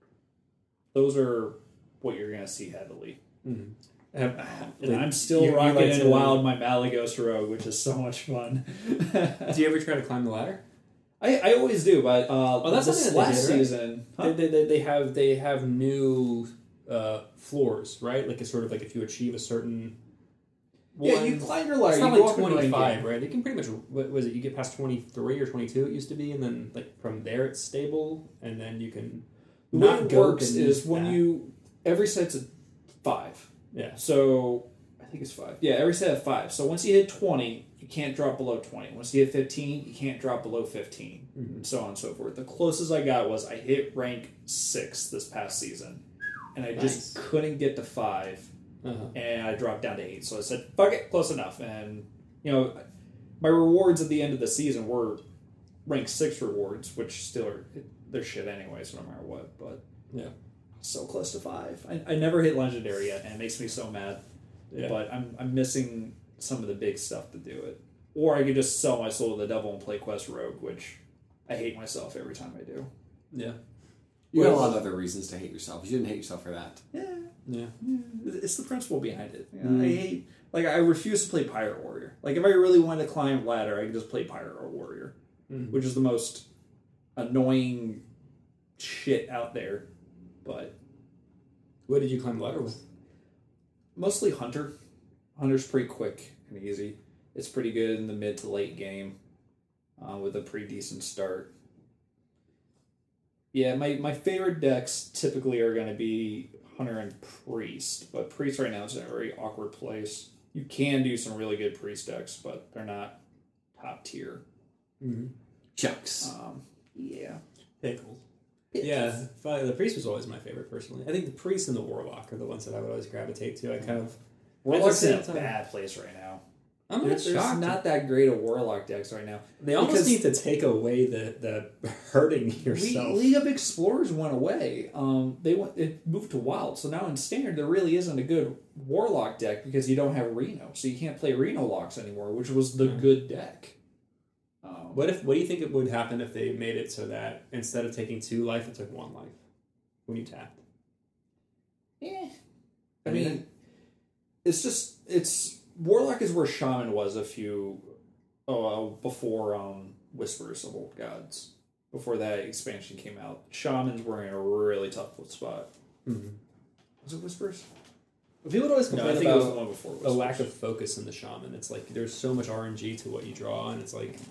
Those are what you're going to see heavily. Mm-hmm. And I'm still you- you rocking like in to- wild my Malagos Rogue, which is so much fun. Do you ever try to climb the ladder? I, I always do, but uh, Oh, that's this something that they last did, right? season... Huh? They, they, they have they have new uh, floors, right? Like it's sort of like if you achieve a certain Yeah, one- you climb your ladder. It's you not go like up in rank, twenty-five, yeah. right? You can pretty much, what was it, you get past twenty-three or twenty-two it used to be, and then like from there it's stable, and then you can The way not it go works beneath is when that. you... Every set's a five. Yeah. So, I think it's five. Yeah, every set of five. So once you hit twenty, you can't drop below twenty. Once you hit fifteen, you can't drop below fifteen. Mhm. And so on and so forth. The closest I got was I hit rank six this past season. And I just Nice. couldn't get to five. Uh-huh. And I dropped down to eight. So I said, fuck it, close enough. And, you know, my rewards at the end of the season were rank six rewards, which still are, they're shit anyway, so no matter what. But Yeah. so close to five. I, I never hit legendary yet, and it makes me so mad. Yeah. But I'm I'm missing some of the big stuff to do it. Or I could just sell my soul to the devil and play Quest Rogue, which I hate myself every time I do. Yeah. You got a lot of other reasons to hate yourself. You shouldn't hate yourself for that. Yeah, Yeah. it's the principle behind it. You know, Mm. I hate like I refuse to play Pirate Warrior. Like if I really wanted to climb ladder, I could just play Pirate Warrior, Mhm. which is the most annoying shit out there. But What did you climb the ladder with? mostly Hunter. Hunter's pretty quick and easy. It's pretty good in the mid to late game uh, with a pretty decent start. Yeah, my, my favorite decks typically are going to be Hunter and Priest, but Priest right now is in a very awkward place. You can do some really good Priest decks, but they're not top tier. Mm-hmm. Chucks. Um, yeah. Pickles. Yeah, but the priest was always my favorite personally. I think the priest and the warlock are the ones that I would always gravitate to. I kind of Warlock's in a At the same time- bad place right now. I'm There- not There's shocked. not that great of Warlock decks right now. They almost because- need to take away the the hurting yourself. Le- League of Explorers went away. Um, they went. It moved to Wild, so now in Standard there really isn't a good Warlock deck because you don't have Reno, so you can't play Reno locks anymore, which was the Hmm. good deck. Um, What if? What do you think it would happen if they made it so that instead of taking two life, it took one life when you tapped? eh. I mean, it's just it's Warlock is where Shaman was a few oh uh, before um, Whispers of Old Gods. Before that expansion came out, Shamans were in a really tough spot. Mm-hmm. Was it Whispers? People would always No, I complain think it was the about one before a Whispers. lack of focus in the shaman. It's like there's so much R N G to what you draw, and it's like,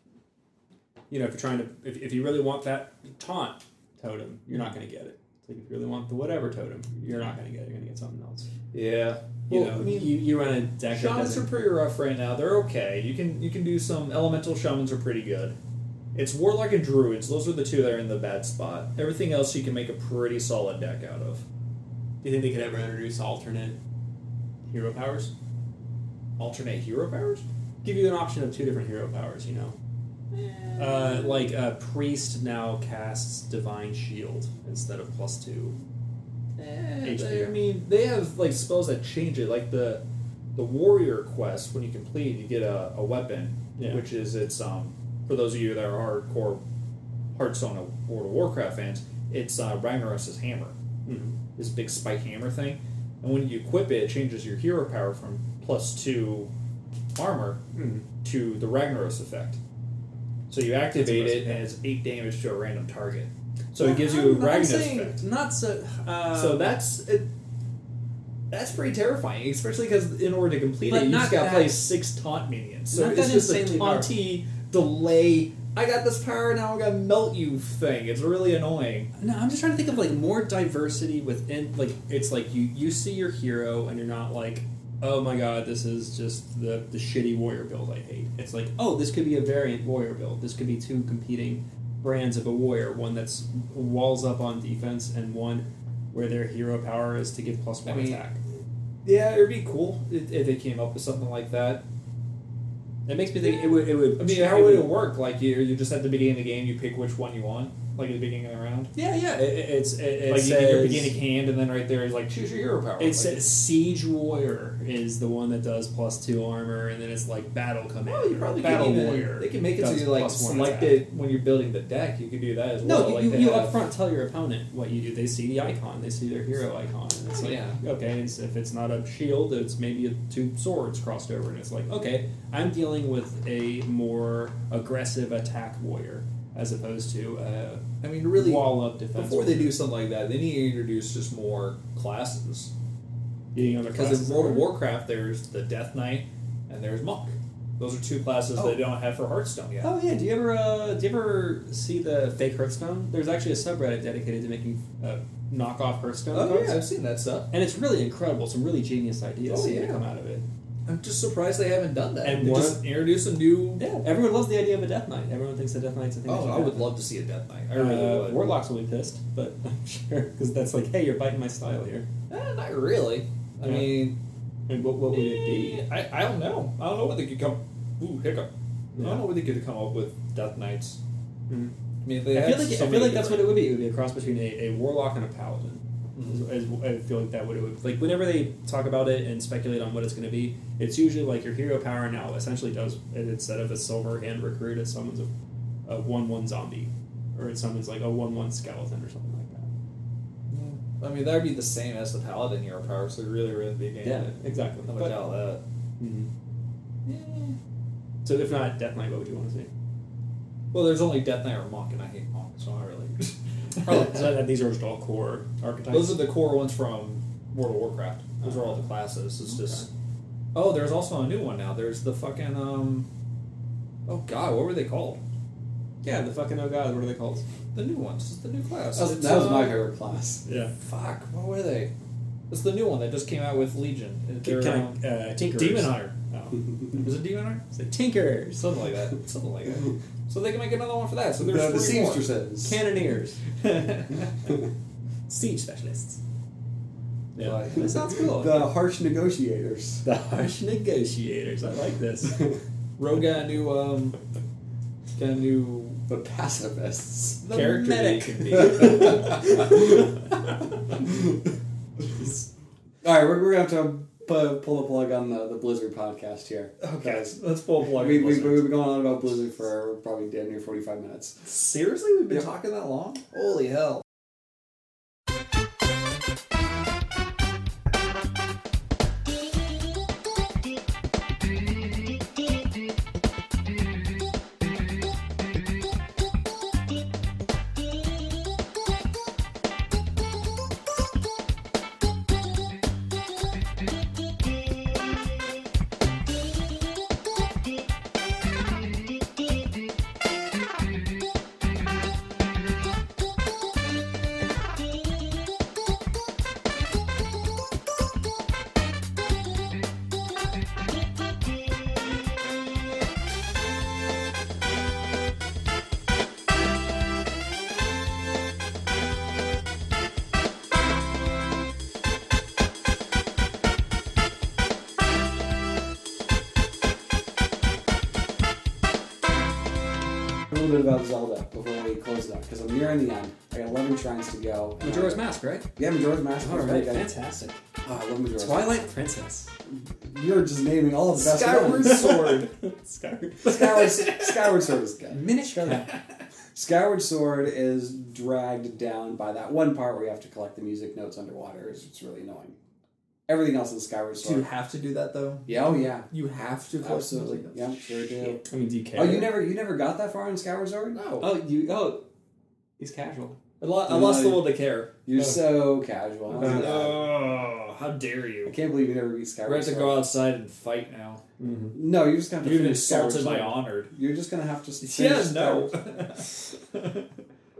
you know, if you're trying to, if, if you really want that taunt totem, you're not going to get it. It's like if you really want the whatever totem, you're not going to get it. You're going to get something else. Yeah. You Well, know, I mean, you, you run a deck that Shamans are doesn't. pretty rough right now. They're okay. You can you can do some elemental shamans are pretty good. It's Warlock and Druids. Those are the two that are in the bad spot. Everything else you can make a pretty solid deck out of. Do you think they could ever introduce alternate hero powers? Alternate hero powers? Give you an option of two different hero powers, you know? Uh, like a priest now casts divine shield instead of plus two. Eh, H P. they- I mean, they have like spells that change it. Like the the warrior quest, when you complete, you get a, a weapon, Yeah. which is it's um for those of you that are hardcore Hearthstone or World of Warcraft fans, it's uh, Ragnaros' hammer. Mm-hmm. This big spike hammer thing, and when you equip it, it changes your hero power from plus two armor Mm-hmm. to the Ragnaros effect. So you activate That's it, impressive. and it's eight damage to a random target. So it gives you a I'm- I'm Ragnaros saying effect. Not so. Uh, So that's it, that's pretty terrifying, especially because in order to complete But it, you not just got to that- play six taunt minions. So not it's that just a insanely taunty delay. I got this power now. I'm gonna melt you thing. It's really annoying. No, I'm just trying to think of like more diversity within. Like it's like you you see your hero and you're not like, oh my god, this is just the the shitty warrior build I hate. It's like, oh, this could be a variant warrior build. This could be two competing brands of a warrior. One that's walls up on defense and one where their hero power is to give plus one I mean, attack. Yeah, it'd be cool if, if they came up with something like that. It makes me think it would. It would. I mean, how would it work? Like you, you just at the beginning of the game, you pick which one you want, like at the beginning of the round. Yeah, yeah. It, it- it's it, it like says, you get your beginning hand, and then right there is like choose your hero power. It Like, says Siege Warrior is the one that does plus two armor, and then it's like Battle Commander. well, you probably Battle can even, Warrior. They can make it so does you like plus one select attack. it when you're building the deck. You can do that as well. No, you, like you, they you have- up front tell your opponent what you do. They see the icon, they see their hero icon, and it's like, Yeah. okay, it's, if it's not a shield, it's maybe a, two swords crossed over, and it's like, okay, I'm dealing with a more aggressive attack warrior as opposed to a I mean, really, wall up defense. before they warrior. do something like that, they need to introduce just more classes. Eating other Because classes in World of there. Warcraft, there's the Death Knight and there's Monk. Those are two classes Oh. they don't have for Hearthstone yet. Oh yeah, do you ever uh, do you ever see the fake Hearthstone? There's actually a subreddit dedicated to making uh, knockoff Hearthstone Oh cards. yeah, I've seen that stuff. And it's really incredible. Some really genius ideas Oh, seem to yeah. come out of it. I'm just surprised they haven't done that. And They one- just introduce a new. Yeah, everyone loves the idea of a Death Knight. Everyone thinks that Death Knight's a thing. Oh, that I should would happen. love to see a Death Knight. I really Uh, would. Warlocks will be pissed, but I'm sure because that's like, hey, you're biting my style here. Eh, not really. I Yeah. mean, I mean, what, what would it be? I, I don't know. I don't know what they could come. Ooh, hiccup. I Yeah. don't know what they could come up with Death Knights. Mm. I mean, if they I had feel like so I feel many like that's what it different- would be. It would be a cross between a, a warlock and a paladin. Mhm. As- as- I feel like that would it would like whenever they talk about it and speculate on what it's going to be, it's usually like your hero power now essentially does it, instead of a silver hand recruit, it summons a, a one one zombie, or it summons like a one one skeleton or something like that. I mean, that would be the same as the Paladin hero power, so really, really big game. Yeah, exactly. How much But- out of that? Mhm. So if not Death Knight, what would you want to see? Well, there's only Death Knight or Monk, and I hate Monk, so I really. Oh, so that- these are just all core archetypes. Those are the core ones from World of Warcraft. Those are all the classes. It's just. Oh, there's also a new one now. There's the fucking um. Oh God, what were they called? yeah, the fucking oh god, what are they called? The new ones. It's the new class. That was, It's, that was uh, my favorite class. Yeah, Fuck, what were they? It's the new one that just came out with Legion. They're, kind um, of uh, Tinkerers. Demon Hunter. Oh. Was it Demon Hunter? It's like Tinkerers, Something like that. Something like that. So they can make another one for that. So The, there's the three more. seamstresses. Cannoneers, siege specialists. Yeah, Like- that sounds cool. The harsh negotiators. The harsh negotiators. I like this. Rogue got a new um, got a new The pacifists. The character medic. that he can be. All right, we're, we're going to have to pu- pull the plug on the, the Blizzard podcast here. Okay, Guys, let's pull a plug. we, in we, Blizzard. we've been going on about Blizzard for probably damn near forty-five minutes. Seriously, we've been Yep. talking that long? Holy hell! A little bit about Zelda before we close it out, because I'm nearing the end. I got eleven shrines to go. and Majora's I- Mask, right? Yeah, Majora's Mask. All is right, really good. fantastic. Oh, I love Majora's Twilight Princess. Mask. You're just naming all of the best Skyward ones. Sword. Skyward. Skyward, Skyward Sword is good. Miniature Cap. Skyward Sword is dragged down by that one part where you have to collect the music notes underwater. It's, it's really annoying. Everything else in Skyward Do Sword. you have to do that though? Yeah, oh yeah. You have to. Absolutely. Yeah, sure do. I mean, do you care? Oh, you never you never got that far in Skyward Sword? No. Oh, you. Oh, he's casual. I, lo- I lost the will to care. You're Oh. so casual. Uh, Oh. how dare I you? can't believe you never beat Skyward We're going to Sword. go outside and fight now. Mm-hmm. No, you're just gonna have to You've finish Skyward insulted my Sword. honored. You're just gonna have to finish Yeah, Skyward no.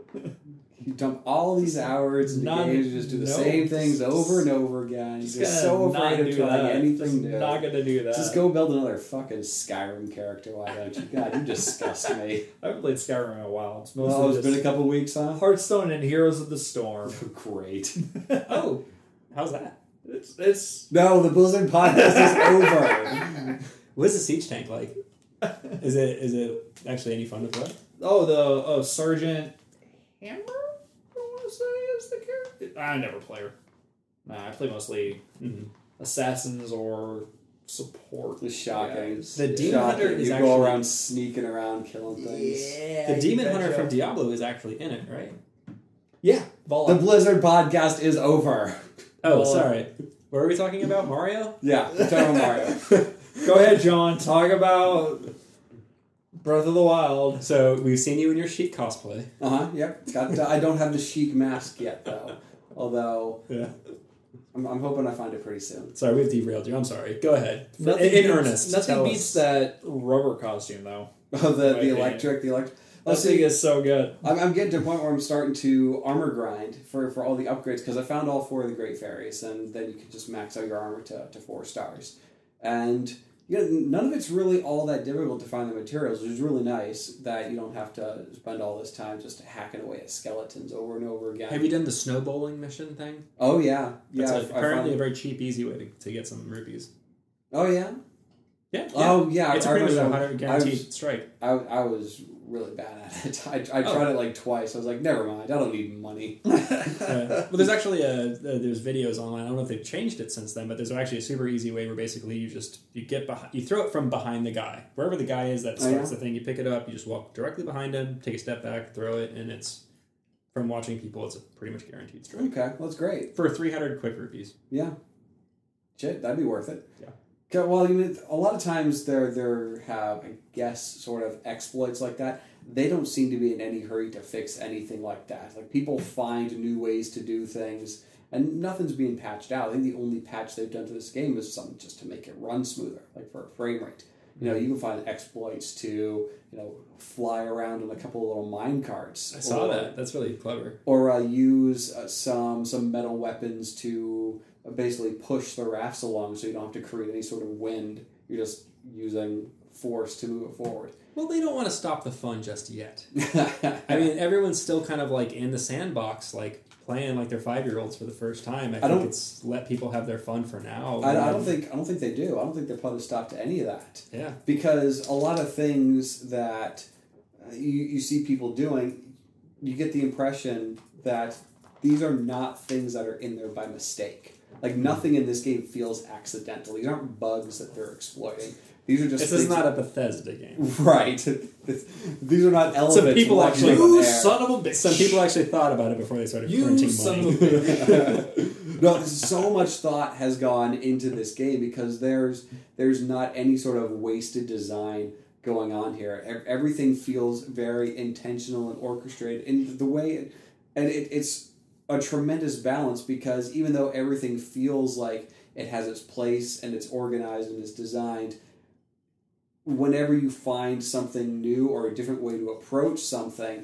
You dump all these hours into Not- games, you just do the no. same things over and over again. Just You're gonna so not afraid of do trying that. anything Just new. Not gonna do that. Just go build another fucking Skyrim character, why don't you? God, you disgust me. I haven't played Skyrim in a while. It's mostly Well, it's just been a couple weeks, huh? Hearthstone and Heroes of the Storm. Great. Oh, how's that? It's it's No, the Blizzard podcast is over. What is the siege tank like? Is it is it actually any fun to play? oh the oh Sergeant Hammer. I want to say is the character. I never play her. Nah, I play mostly Mm-hmm. assassins or support. It's shocking. guys. The Demon Shocking. Hunter is You actually go around sneaking around, killing things. Yeah, the Demon you Hunter betcha. from Diablo is actually in it, right? Yeah, Vala. The Blizzard podcast is over. Oh, Well, sorry. What were we talking about? Mario? Yeah, we're talking about Mario. Go ahead, John. Talk about Breath of the Wild. So we've seen you in your Sheik cosplay. Uh huh. Yep. Got. The, I don't have the Sheik mask yet, though. Although Yeah. I'm, I'm hoping I find it pretty soon. Sorry, we've derailed you. I'm sorry. Go ahead. Nothing in, in beats, earnest. Nothing tell beats us. that rubber costume, though. Oh, the Right, the yeah. electric, the electric. That thing is so good. I'm, I'm getting to a point where I'm starting to armor grind for, for all the upgrades because I found all four of the Great Fairies, and then you can just max out your armor to, to four stars. And you know, none of it's really all that difficult to find the materials, which is really nice that you don't have to spend all this time just hacking away at skeletons over and over again. Have you done the snowballing mission thing? Oh yeah, yeah. That's a, I've- I apparently found- a very cheap, easy way to, to get some rupees. Oh yeah. Yeah. Oh yeah. It's I pretty much a remember- hundred I guaranteed was- strike. I, I was really bad at it. I, I Oh. tried it like twice. I was like, never mind. I don't need money. Uh, well, there's actually a, uh, there's videos online. I don't know if they've changed it since then, but there's actually a super easy way where basically you just you get behind, you throw it from behind the guy, wherever the guy is that Oh, starts yeah? the thing. You pick it up, you just walk directly behind him, take a step back, throw it, and it's from watching people, it's a pretty much guaranteed strike Okay, well, that's great. for three hundred quick rupees. Yeah. Shit, that'd be worth it. Yeah. Okay, well, you know, a lot of times there there have, I guess, sort of exploits like that. They don't seem to be in any hurry to fix anything like that. Like, people find new ways to do things, and nothing's being patched out. I think the only patch they've done to this game is something just to make it run smoother, like for frame rate. You know, you can find exploits to, you know, fly around on a couple of little mine carts. I saw or, that. That's really clever. Or uh, use uh, some some metal weapons to basically push the rafts along so you don't have to create any sort of wind. You're just using force to move it forward. Well, they don't want to stop the fun just yet. I mean, everyone's still kind of like in the sandbox, like playing like they're five year olds for the first time. I, I think don't- it's let people have their fun for now. I, I don't think I don't think they do. I don't think they're put a stop to any of that. Yeah. Because a lot of things that uh, you, you see people doing, you get the impression that these are not things that are in there by mistake. Like, nothing in this game feels accidental. These aren't bugs that they're exploiting. These are just This is things not a Bethesda game. right. These are not elements. Some people walking actually- on You air. son of a bitch. Some people actually thought about it before they started You printing son money. of a bitch. No, so much thought has gone into this game because there's there's not any sort of wasted design going on here. Ev- Everything feels very intentional and orchestrated in the way, it, and it, it's a tremendous balance because even though everything feels like it has its place and it's organized and it's designed, whenever you find something new or a different way to approach something,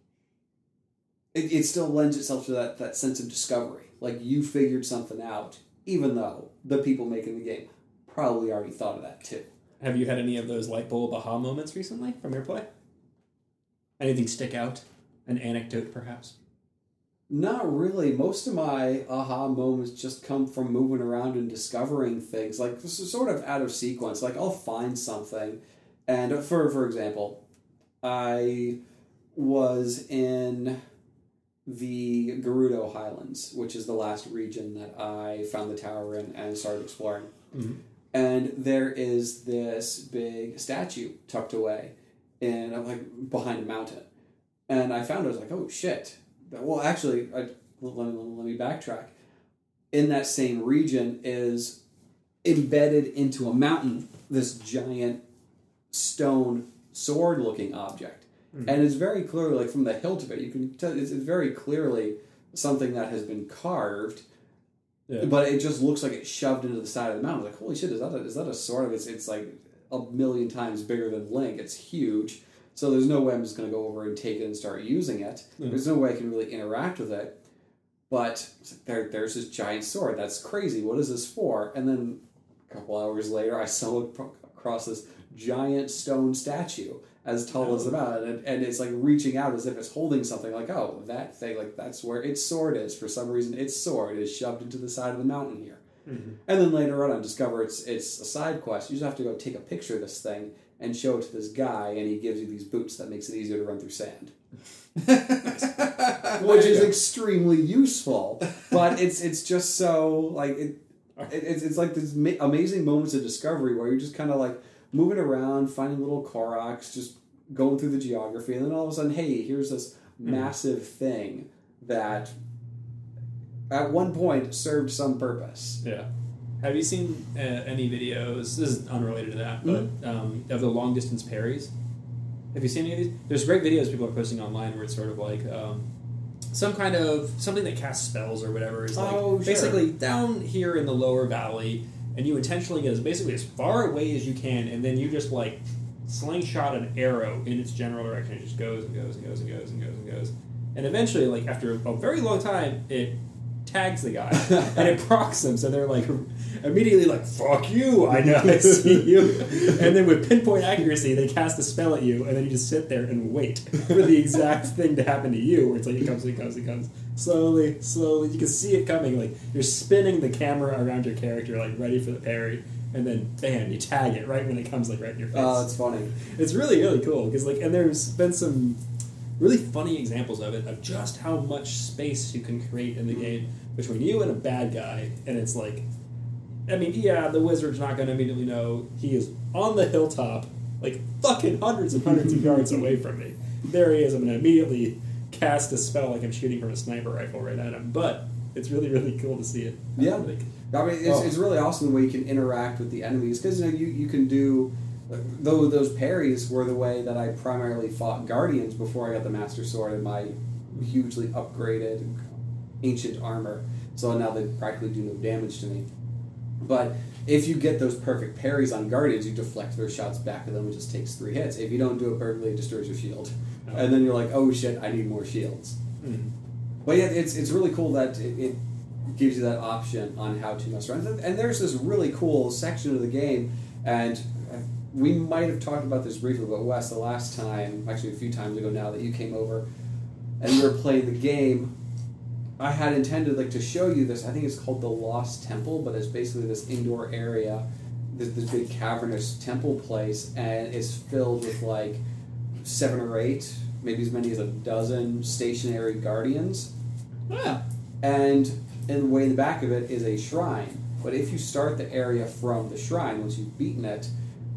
it, it still lends itself to that, that sense of discovery. Like, you figured something out, even though the people making the game probably already thought of that too. Have you had any of those light bulb aha moments recently from your play? Anything stick out? An anecdote, perhaps? Not really. Most of my aha moments just come from moving around and discovering things. Like, this is sort of out of sequence. Like, I'll find something. And for for example, I was in the Gerudo Highlands, which is the last region that I found the tower in and started exploring. Mm-hmm. And there is this big statue tucked away in, like, behind a mountain. And I found it, I was like, oh, shit. Well, actually, I, let, me, let me backtrack. In that same region is embedded into a mountain this giant stone sword-looking object. Mm-hmm. And it's very clearly, like, from the hilt of it, you can tell it's, it's very clearly something that has been carved Yeah. But it just looks like it's shoved into the side of the mountain. Like, holy shit, is that a, is that a sword? It's, it's like a million times bigger than Link. It's huge. So there's no way I'm just going to go over and take it and start using it. Mm. There's no way I can really interact with it. But there, there's this giant sword. That's crazy. What is this for? And then a couple hours later, I stumbled across this giant stone statue as tall oh. as the mountain. And, and it's like reaching out as if it's holding something. Like, oh, that thing, like that's where its sword is. For some reason, its sword is shoved into the side of the mountain here. Mm-hmm. And then later on, I discover it's it's a side quest. You just have to go take a picture of this thing and show it to this guy, and he gives you these boots that makes it easier to run through sand. Which is extremely useful. But it's it's just so, like, it, it it's, it's like these ma- amazing moments of discovery where you're just kind of, like, moving around, finding little Koroks, just going through the geography, and then all of a sudden, hey, here's this mm. massive thing that at one point served some purpose. Yeah. Have you seen uh, any videos, this is unrelated to that, but mm-hmm. um, of the long distance parries? Have you seen any of these? There's great videos people are posting online where it's sort of like um, some kind of, something that casts spells or whatever is like oh, basically sure. down here in the lower valley, and you intentionally get as basically as far away as you can, and then you just like slingshot an arrow in its general direction. It just goes and goes and goes and goes and goes and goes. And eventually, like after a very long time, it tags the guy and it procs him, so they're like immediately like, fuck you, I know I see you. And then with pinpoint accuracy they cast a spell at you, and then you just sit there and wait for the exact thing to happen to you, where it's like it comes, it comes, it comes slowly, slowly, you can see it coming, like you're spinning the camera around your character like ready for the parry, and then bam, you tag it right when it comes like right in your face. Oh, that's funny. It's really, really cool because like, and there's been some really funny examples of it, of just how much space you can create in the game between you and a bad guy. And it's like, I mean, yeah, the wizard's not going to immediately know he is on the hilltop, like fucking hundreds and hundreds of yards away from me. There he is. I'm going to immediately cast a spell like I'm shooting from a sniper rifle right at him. But it's really, really cool to see it. Yeah. I, think. I mean, it's, oh. it's really awesome the way you can interact with the enemies, because you know you, you can do. Though those parries were the way that I primarily fought Guardians before I got the Master Sword and my hugely upgraded ancient armor. So now they practically do no damage to me. But if you get those perfect parries on Guardians, you deflect their shots back at them. It just takes three hits. If you don't do it perfectly, it destroys your shield. Oh. And then you're like, oh shit, I need more shields. Mm. But yeah, it's it's really cool that it, it gives you that option on how to mess around. And there's this really cool section of the game, and we might have talked about this briefly, but Wes, the last time, actually a few times ago now that you came over and we were playing the game, I had intended like to show you this. I think it's called the Lost Temple, but it's basically this indoor area, this, this big cavernous temple place, and it's filled with like seven or eight, maybe as many as a dozen stationary guardians. Yeah. And in the way in the back of it is a shrine. But if you start the area from the shrine, once you've beaten it,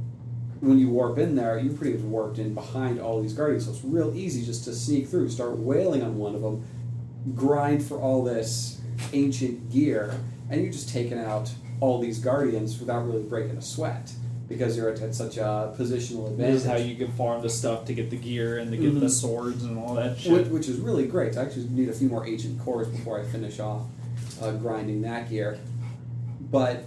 when you warp in there, you pretty much warped in behind all these guardians, so it's real easy just to sneak through, start wailing on one of them, grind for all this ancient gear, and you're just taking out all these guardians without really breaking a sweat, because you're at, at such a positional advantage. This is how you can farm the stuff to get the gear and to get mm-hmm. the swords and all that shit. Which, which is really great. I actually need a few more ancient cores before I finish off uh, grinding that gear. But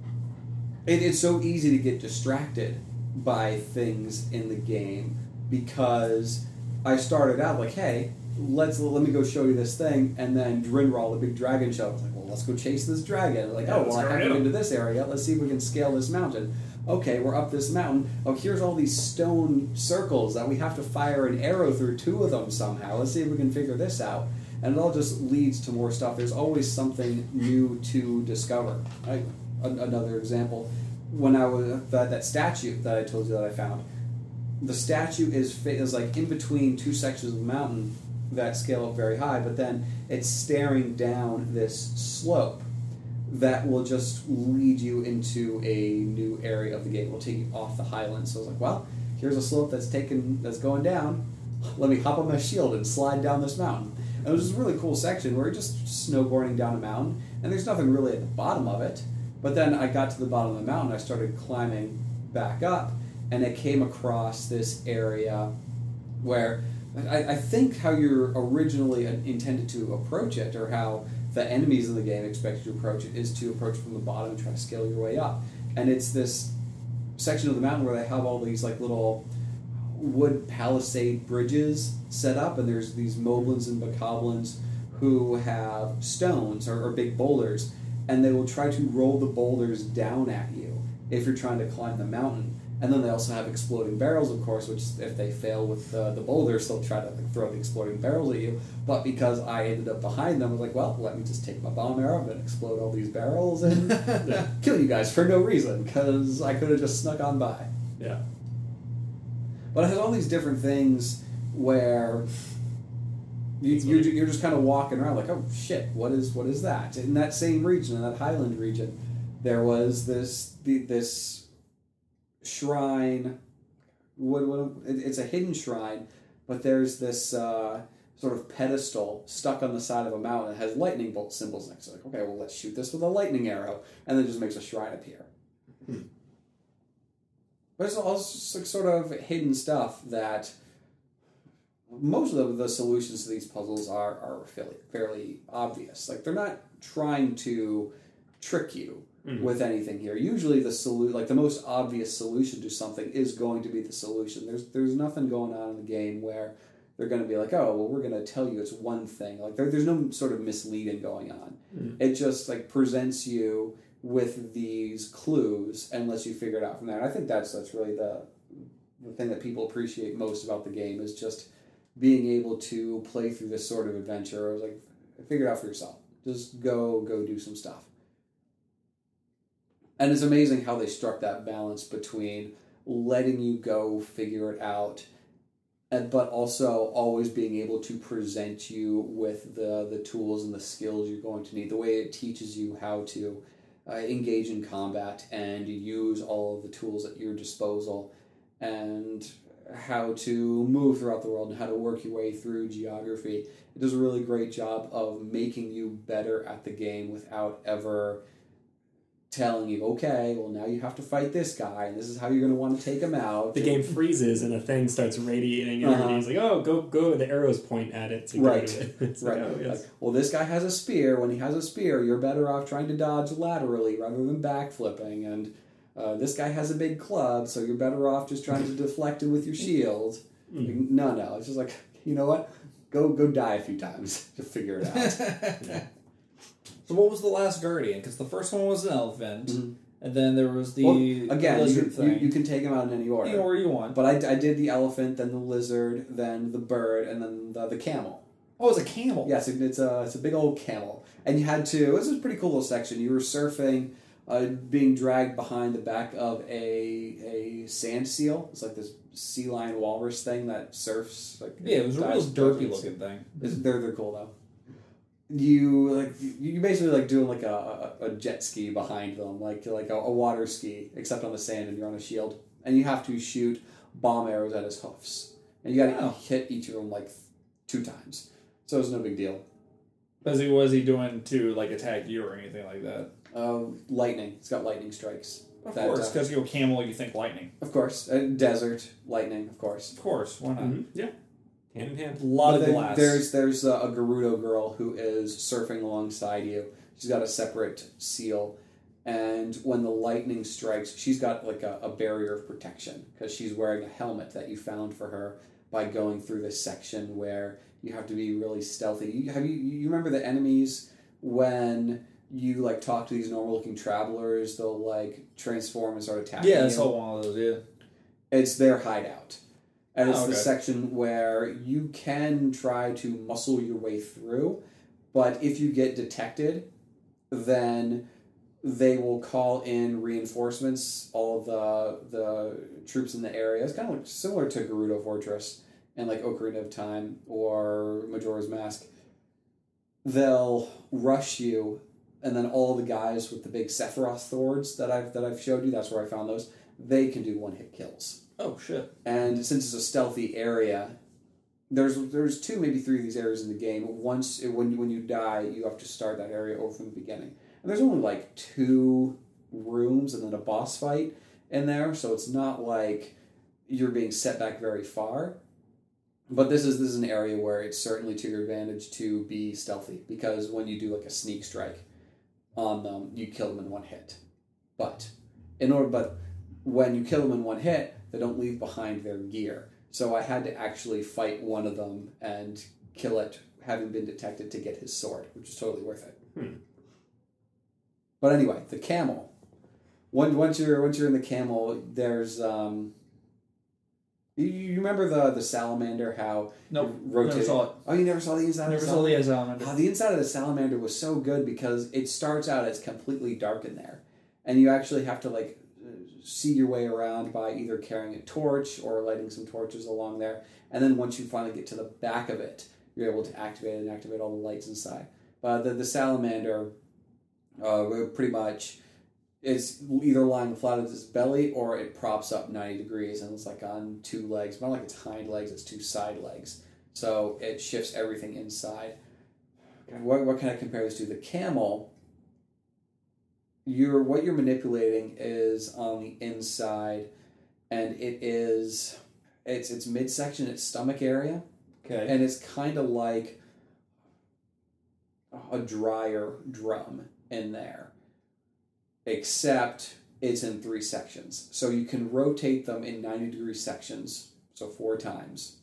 it, it's so easy to get distracted by things in the game, because I started out like, hey, let's let me go show you this thing, and then Drinral, the big dragon, showed up. I was like, well, let's go chase this dragon. Like, yeah, oh, well, I haven't been to this area. Let's see if we can scale this mountain. Okay, we're up this mountain. Oh, here's all these stone circles that we have to fire an arrow through two of them somehow. Let's see if we can figure this out. And it all just leads to more stuff. There's always something new to discover. Right? Another example. When I was that, that statue that I told you that I found, the statue is is like in between two sections of the mountain that scale up very high, but then it's staring down this slope that will just lead you into a new area of the game. It will take you off the highlands. So I was like, well, here's a slope that's taken that's going down. Let me hop on my shield and slide down this mountain. And it was this really cool section where you're just snowboarding down a mountain, and there's nothing really at the bottom of it. But then I got to the bottom of the mountain, I started climbing back up, and I came across this area where I, I think how you're originally intended to approach it, or how the enemies in the game expect you to approach it is to approach from the bottom and try to scale your way up. And it's this section of the mountain where they have all these like little wood palisade bridges set up, and there's these moblins and bokoblins who have stones or, or big boulders, and they will try to roll the boulders down at you if you're trying to climb the mountain. And then they also have exploding barrels, of course, which if they fail with uh, the boulders, they'll try to like, throw the exploding barrels at you. But because I ended up behind them, I was like, well, let me just take my bomb arrow and explode all these barrels and kill you guys for no reason, because I could have just snuck on by. Yeah. But it has all these different things where you, you're, you're just kind of walking around like, oh shit, what is what is that? In that same region, in that highland region, there was this the, this shrine. What, what it's a hidden shrine, but there's this uh, sort of pedestal stuck on the side of a mountain that has lightning bolt symbols next to it. Like, okay, well, let's shoot this with a lightning arrow, and then it just makes a shrine appear. Hmm. But it's all just like sort of hidden stuff that most of the, the solutions to these puzzles are, are fairly, fairly obvious. Like, they're not trying to trick you mm-hmm. with anything here. Usually the solu- like the most obvious solution to something is going to be the solution. There's there's nothing going on in the game where they're going to be like, oh, well, we're going to tell you it's one thing. Like, there, there's no sort of misleading going on. Mm-hmm. It just, like, presents you with these clues and lets you figure it out from there. And I think that's that's really the the thing that people appreciate most about the game is just being able to play through this sort of adventure. I was like, figure it out for yourself. Just go go do some stuff. And it's amazing how they struck that balance between letting you go figure it out, and but also always being able to present you with the the tools and the skills you're going to need. The way it teaches you how to Uh, engage in combat and use all of the tools at your disposal, and how to move throughout the world and how to work your way through geography. It does a really great job of making you better at the game without ever telling you, okay, well, now you have to fight this guy, and this is how you're going to want to take him out. The game freezes, and a thing starts radiating, and uh-huh. everybody's like, oh, go, go, the arrows point at it to go right. to it. It's right. Like, oh, yes. Like, well, this guy has a spear. When he has a spear, you're better off trying to dodge laterally rather than backflipping, and uh, this guy has a big club, so you're better off just trying to deflect him with your shield. Mm. Like, no, no, it's just like, you know what? Go, go die a few times to figure it out. Yeah. So what was the last Guardian? Because the first one was an elephant, mm-hmm. and then there was the well, again, lizard you, thing. You, you can take them out in any order. Any order you want. But I, I did the elephant, then the lizard, then the bird, and then the, the camel. Oh, it's a camel. Yes, it's a it's a big old camel, and you had to. This was a pretty cool little section. You were surfing, uh, being dragged behind the back of a a sand seal. It's like this sea lion walrus thing that surfs. Like yeah, it was a real derpy looking thing. It's, they're they're cool though. You like you basically like doing like a, a, a jet ski behind them, like like a, a water ski, except on the sand, and you're on a shield, and you have to shoot bomb arrows at his hoofs, and you got to oh. hit each of them like two times. So it's no big deal. What was he doing to like attack you or anything like that? Uh, lightning. It's got lightning strikes. Of that, course, because uh, you go camel, you think lightning. Of course, uh, desert lightning. Of course, of course. Why not? Mm-hmm. Yeah. Hand in hand. A lot but of then glass. There's there's a, a Gerudo girl who is surfing alongside you. She's got a separate seal, and when the lightning strikes, she's got like a, a barrier of protection because she's wearing a helmet that you found for her by going through this section where you have to be really stealthy. You, have you you remember the enemies when you like talk to these normal looking travelers? They'll like transform and start attacking. Yeah, I you. saw one of those. Yeah, it's their hideout. And it's oh, okay. the section where you can try to muscle your way through, but if you get detected, then they will call in reinforcements, all the the troops in the area. It's kind of like similar to Gerudo Fortress and like Ocarina of Time or Majora's Mask. They'll rush you, and then all the guys with the big Sephiroth swords that I've that I've showed you, that's where I found those, they can do one-hit kills. Oh, shit. And since it's a stealthy area, there's there's two, maybe three of these areas in the game. Once, when, when you die, you have to start that area over from the beginning. And there's only like two rooms and then a boss fight in there, so it's not like you're being set back very far. But this is this is an area where it's certainly to your advantage to be stealthy, because when you do like a sneak strike on them, you kill them in one hit. But in order, but when you kill them in one hit, they don't leave behind their gear. So I had to actually fight one of them and kill it, having been detected, to get his sword, which is totally worth it. Hmm. But anyway, the camel. Once once you're once you're in the camel, there's um. You, you remember the the salamander? How Nope, rotated? never saw it. Oh, you never saw the inside. Never of the saw the salamander? salamander. Oh, the inside of the salamander was so good because it starts out as completely dark in there, and you actually have to like see your way around by either carrying a torch or lighting some torches along there. And then once you finally get to the back of it, you're able to activate it and activate all the lights inside. But the the salamander, uh, pretty much. It's either lying flat on its belly or it props up ninety degrees and it's like on two legs. Not like its hind legs, it's two side legs. So it shifts everything inside. What, what can I compare this to? The camel, you're what you're manipulating is on the inside, and it is it's its midsection, its stomach area. Okay. And it's kind of like a dryer drum in there. Except it's in three sections. So you can rotate them in ninety degree sections, so four times.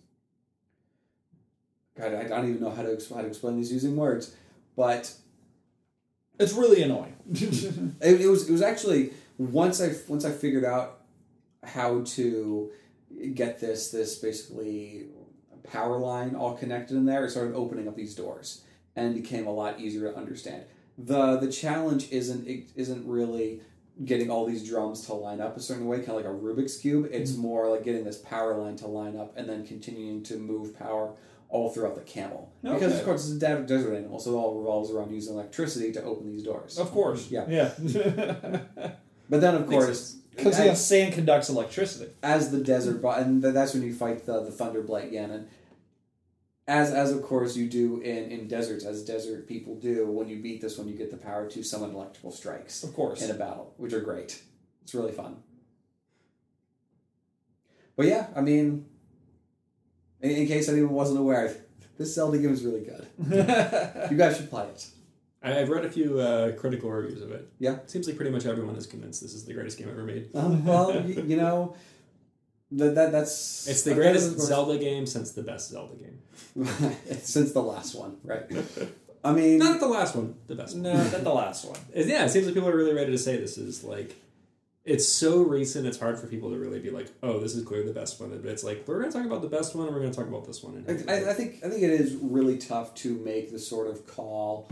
God, I don't even know how to, how to explain these using words, but It's really annoying. it, it was it was actually once I once I figured out how to get this this basically power line all connected in there, it started opening up these doors and became a lot easier to understand. The the challenge isn't it isn't really getting all these drums to line up a certain way, kind of like a Rubik's Cube. It's mm-hmm. more like getting this power line to line up and then continuing to move power all throughout the camel. Okay. Because, of course, it's a de- desert animal, so it all revolves around using electricity to open these doors. Of course. Yeah. Yeah. But then, of course... Because yeah, sand conducts electricity. As the desert... And that's when you fight the, the Thunderblight Ganon. As, as of course, you do in, in deserts, as desert people do, when you beat this one, you get the power to summon electrical strikes. Of course. In a battle, which are great. It's really fun. But yeah, I mean, in, in case anyone wasn't aware, this Zelda game is really good. You guys should play it. I've read a few uh, critical reviews of it. Yeah. Seems like pretty much everyone is convinced this is the greatest game ever made. Um, well, you, you know... That, that that's it's the greatest Zelda game since the best Zelda game. Since the last one, right? I mean, not the last one, the best one. No, not the last one. It, yeah, it seems like people are really ready to say this is like, it's so recent. It's hard for people to really be like, oh, this is clearly the best one. But it's like we're going to talk about the best one, and we're going to talk about this one. I, I, I think I think it is really tough to make the sort of call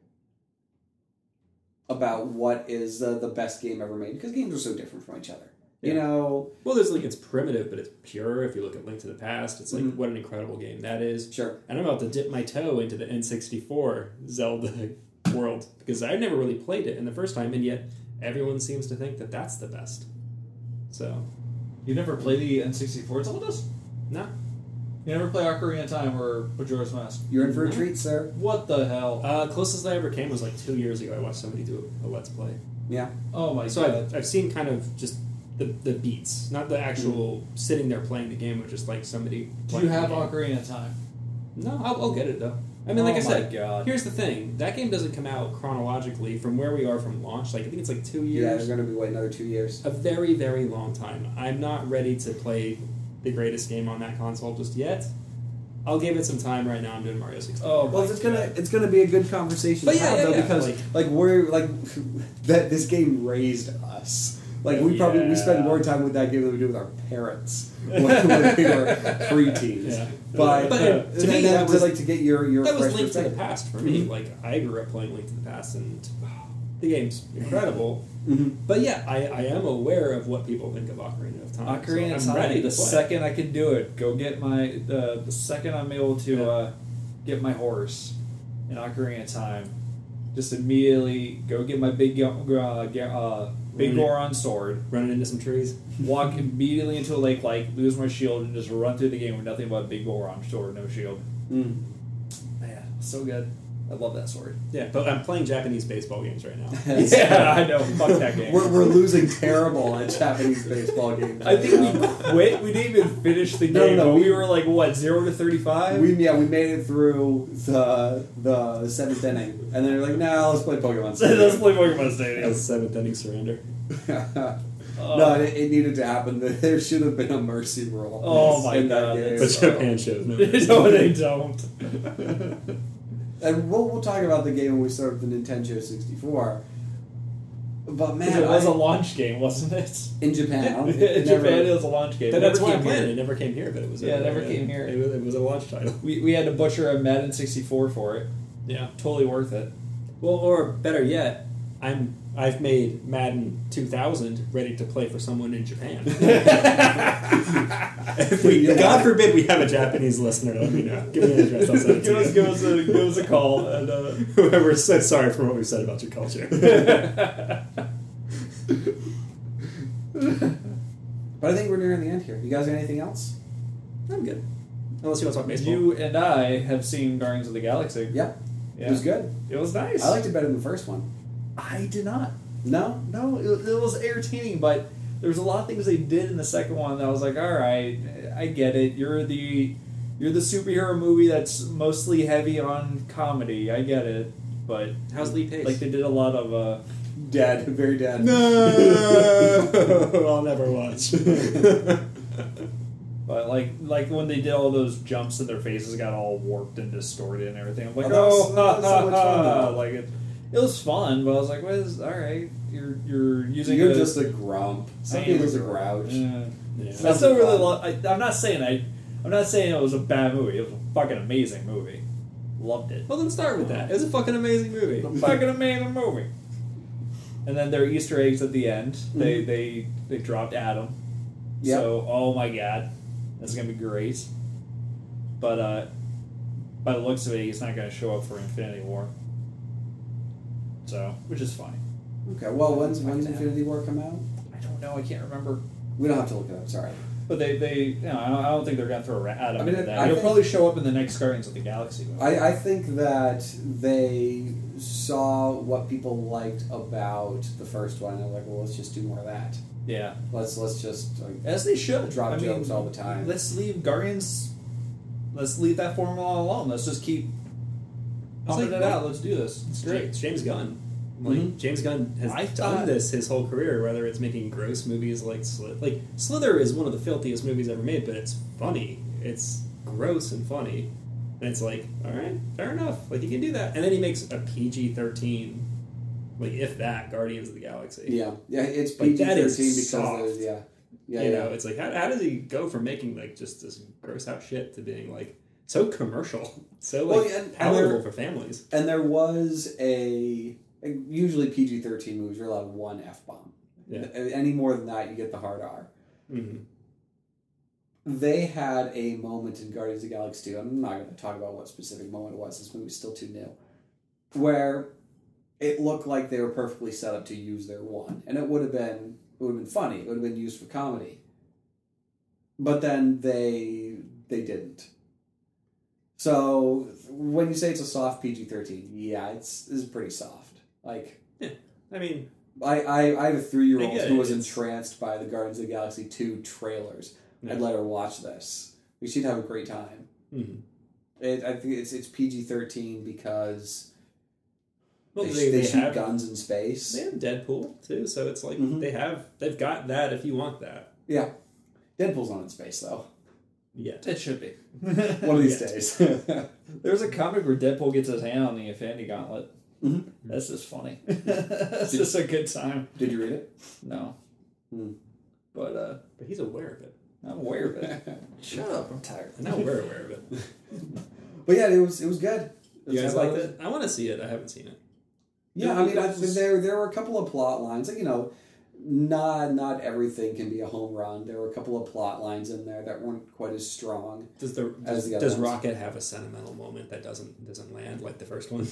about what is the the best game ever made, because games are so different from each other. You yeah. know, well, there's like it's primitive, but it's pure. If you look at Link to the Past, it's like mm-hmm. what an incredible game that is. Sure. And I'm about to dip my toe into the N sixty-four Zelda world because I never really played it in the first time, and yet everyone seems to think that that's the best. So, you never play the N sixty-four Zeldas? No. You never play Ocarina of Time or Majora's Mask? You're in for a no. treat, sir. What the hell? Uh, closest I ever came was like two years ago. I watched somebody do a, a Let's Play. Yeah. Oh my so god. So I've, I've seen kind of just the the beats, not the actual mm. sitting there playing the game, but just like somebody. Do you have Ocarina of Time? No, I'll, I'll get it though. I mean, like oh I said, God. Here's the thing: that game doesn't come out chronologically from where we are from launch. Like I think it's like two years. Yeah, they're going to be waiting another two years. A very, very long time. I'm not ready to play the greatest game on that console just yet. I'll give it some time. Right now, I'm doing Mario sixty-four. Oh, well, it's gonna it's gonna be a good conversation but to yeah, have yeah, though yeah. because like, like we're like that this game raised us. Like we yeah. probably we spend more time with that game than we do with our parents when, when we were preteens. Yeah. But, but uh, to me, that, that was was like to get your your that was fresh Link to the perspective. Past for me. Mm-hmm. Like I grew up playing Link to the Past, and oh, the game's incredible. Mm-hmm. But yeah, I, I am aware of what people think of Ocarina of Time. Ocarina of so Time. I'm ready The to play. second I can do it, go get my the the second I'm able to Yeah. uh, get my horse in Ocarina of Time, just immediately go get my big uh, uh, big Running- Goron sword, running into some trees. walk immediately into a lake, like lose my shield, and just run through the game with nothing but a big Goron sword, no shield. Mm. Man, so good. I love that sword. Yeah, but I'm playing Japanese baseball games right now. Yeah, I know. Fuck that game. We're, we're losing terrible at Japanese baseball games. I think we quit. We didn't even finish the No, game. no, but we- we were like what zero to thirty-five. We yeah we made it through the the seventh inning, and then they're like, "Nah, let's play Pokemon." Let's play Pokemon Stadium. That's seventh inning surrender. No, it, it needed to happen. There should have been a mercy rule. Oh my in that God, game. But So- Japan shows no. No, they don't. And we'll we'll talk about the game when we start with the Nintendo sixty-four. But man, it was I- a launch game, wasn't it? in Japan. I don't think- In it never- Japan, it was a launch game. That- It that's never why I'm came playing it. here. It never came here, but it was. Yeah, a, it never uh, came here. It was, it was a launch title. We, we had to butcher a Madden sixty-four for it. Yeah. Totally worth it. Well, or better yet, I'm I've made Madden two thousand ready to play for someone in Japan. If we, God forbid we have a Japanese listener. Let me know. Give me an address. I'll send it to give, us, you. give, us a, give us a call. And, uh, Whoever said sorry for what we said about your culture. But I think we're nearing the end here. You guys got anything else? I'm good. Unless you want to talk baseball. you and I have seen Guardians of the Galaxy. Yep. Yeah. It was good. It was nice. I liked it better than the first one. I did not. No? No, it, it was entertaining, but there was a lot of things they did in the second one that I was like, all right, I get it. You're the you're the superhero movie that's mostly heavy on comedy. I get it, but How's Lee Pace? like they did a lot of uh, Dead. Very dead. No, I'll never watch. but like like when they did all those jumps and their faces got all warped and distorted and everything. I'm like, Oh, that was- oh, that was so ha, much ha, fun, ha. though. Like it, it was fun, but I was like, what is all right? You're you're using You're a, just a grump. Some people's a grouch. Yeah. Yeah. I still really love. I, I'm not saying I. I'm not saying it was a bad movie. It was a fucking amazing movie. Loved it. Well, then start with that. It was a fucking amazing movie. Fucking amazing movie. And then their Easter eggs at the end. They Mhm. they they dropped Adam. Yep. So oh my god, that's gonna be great. But uh, by the looks of it, he's not gonna show up for Infinity War. So, which is fine. Okay, well, when's, Fucking when's hell. Infinity War come out? I don't know. I can't remember. We don't have to look it up, sorry. But they, they, you know, I don't, I don't think they're gonna throw Ra- Adam I mean, into that. I He'll think- probably show up in the next Guardians of the Galaxy movie. I, I think that they saw what people liked about the first one and they're like, well, let's just do more of that. yeah, Let's let's just like, as they should. drop I mean, jokes all the time. Let's leave Guardians. Let's leave that formula alone. Let's just keep pumping like- it out. Let's do this. It's great. It's James Gunn. Like Mhm. James Gunn has I done thought- this his whole career. Whether it's making gross movies like Slither, like Slither is one of the filthiest movies ever made, but it's funny. It's gross and funny, and it's like, all right, fair enough. Like you can do that, and then he makes a P G thirteen, like if that, Guardians of the Galaxy. Yeah, yeah, it's Like, P G that thirteen is because soft. there's, yeah, yeah, you yeah. know, it's like how, how does he go from making like just this gross out shit to being like so commercial, so like Well, yeah, and- and palatable there- for families? And there was a usually P G thirteen movies are allowed one F bomb. Yeah. Any more than that, you get the hard R. Mm-hmm. They had a moment in Guardians of the Galaxy two. I'm not going to talk about what specific moment it was. This movie's still too new. Where it looked like they were perfectly set up to use their one, and it would have been it would have been funny. It would have been used for comedy. But then they they didn't. So when you say it's a soft P G thirteen, yeah, it's it's pretty soft. Like I mean, I I, I have a three year I old get who it, was it's- entranced by the Guardians of the Galaxy two trailers. Yeah. I'd let her watch this. She'd have a great time. mhm. It, I think it's it's P G thirteen because well, they, they, they, they shoot have guns in space. They have Deadpool too, so it's like Mhm. they have they've got that if you want that. Yeah, Deadpool's not in space though. Yeah. It should be. One of these Yeah. days. There's a comic where Deadpool gets his hand on the Infinity Gauntlet. Mhm. That's just funny. That's just a good time. Did you read it? No. Hmm. But uh, But he's aware of it. I'm aware of it. Shut up. I'm tired. And now we're aware of it. But yeah, it was it was good. You guys I liked thought it? I want to see it. I haven't seen it. Yeah, I mean, I, there there were a couple of plot lines. Like, you know, not not everything can be a home run. There were a couple of plot lines in there that weren't quite as strong. Does the As does, the other does ones. Rocket have a sentimental moment that doesn't doesn't land like the first one?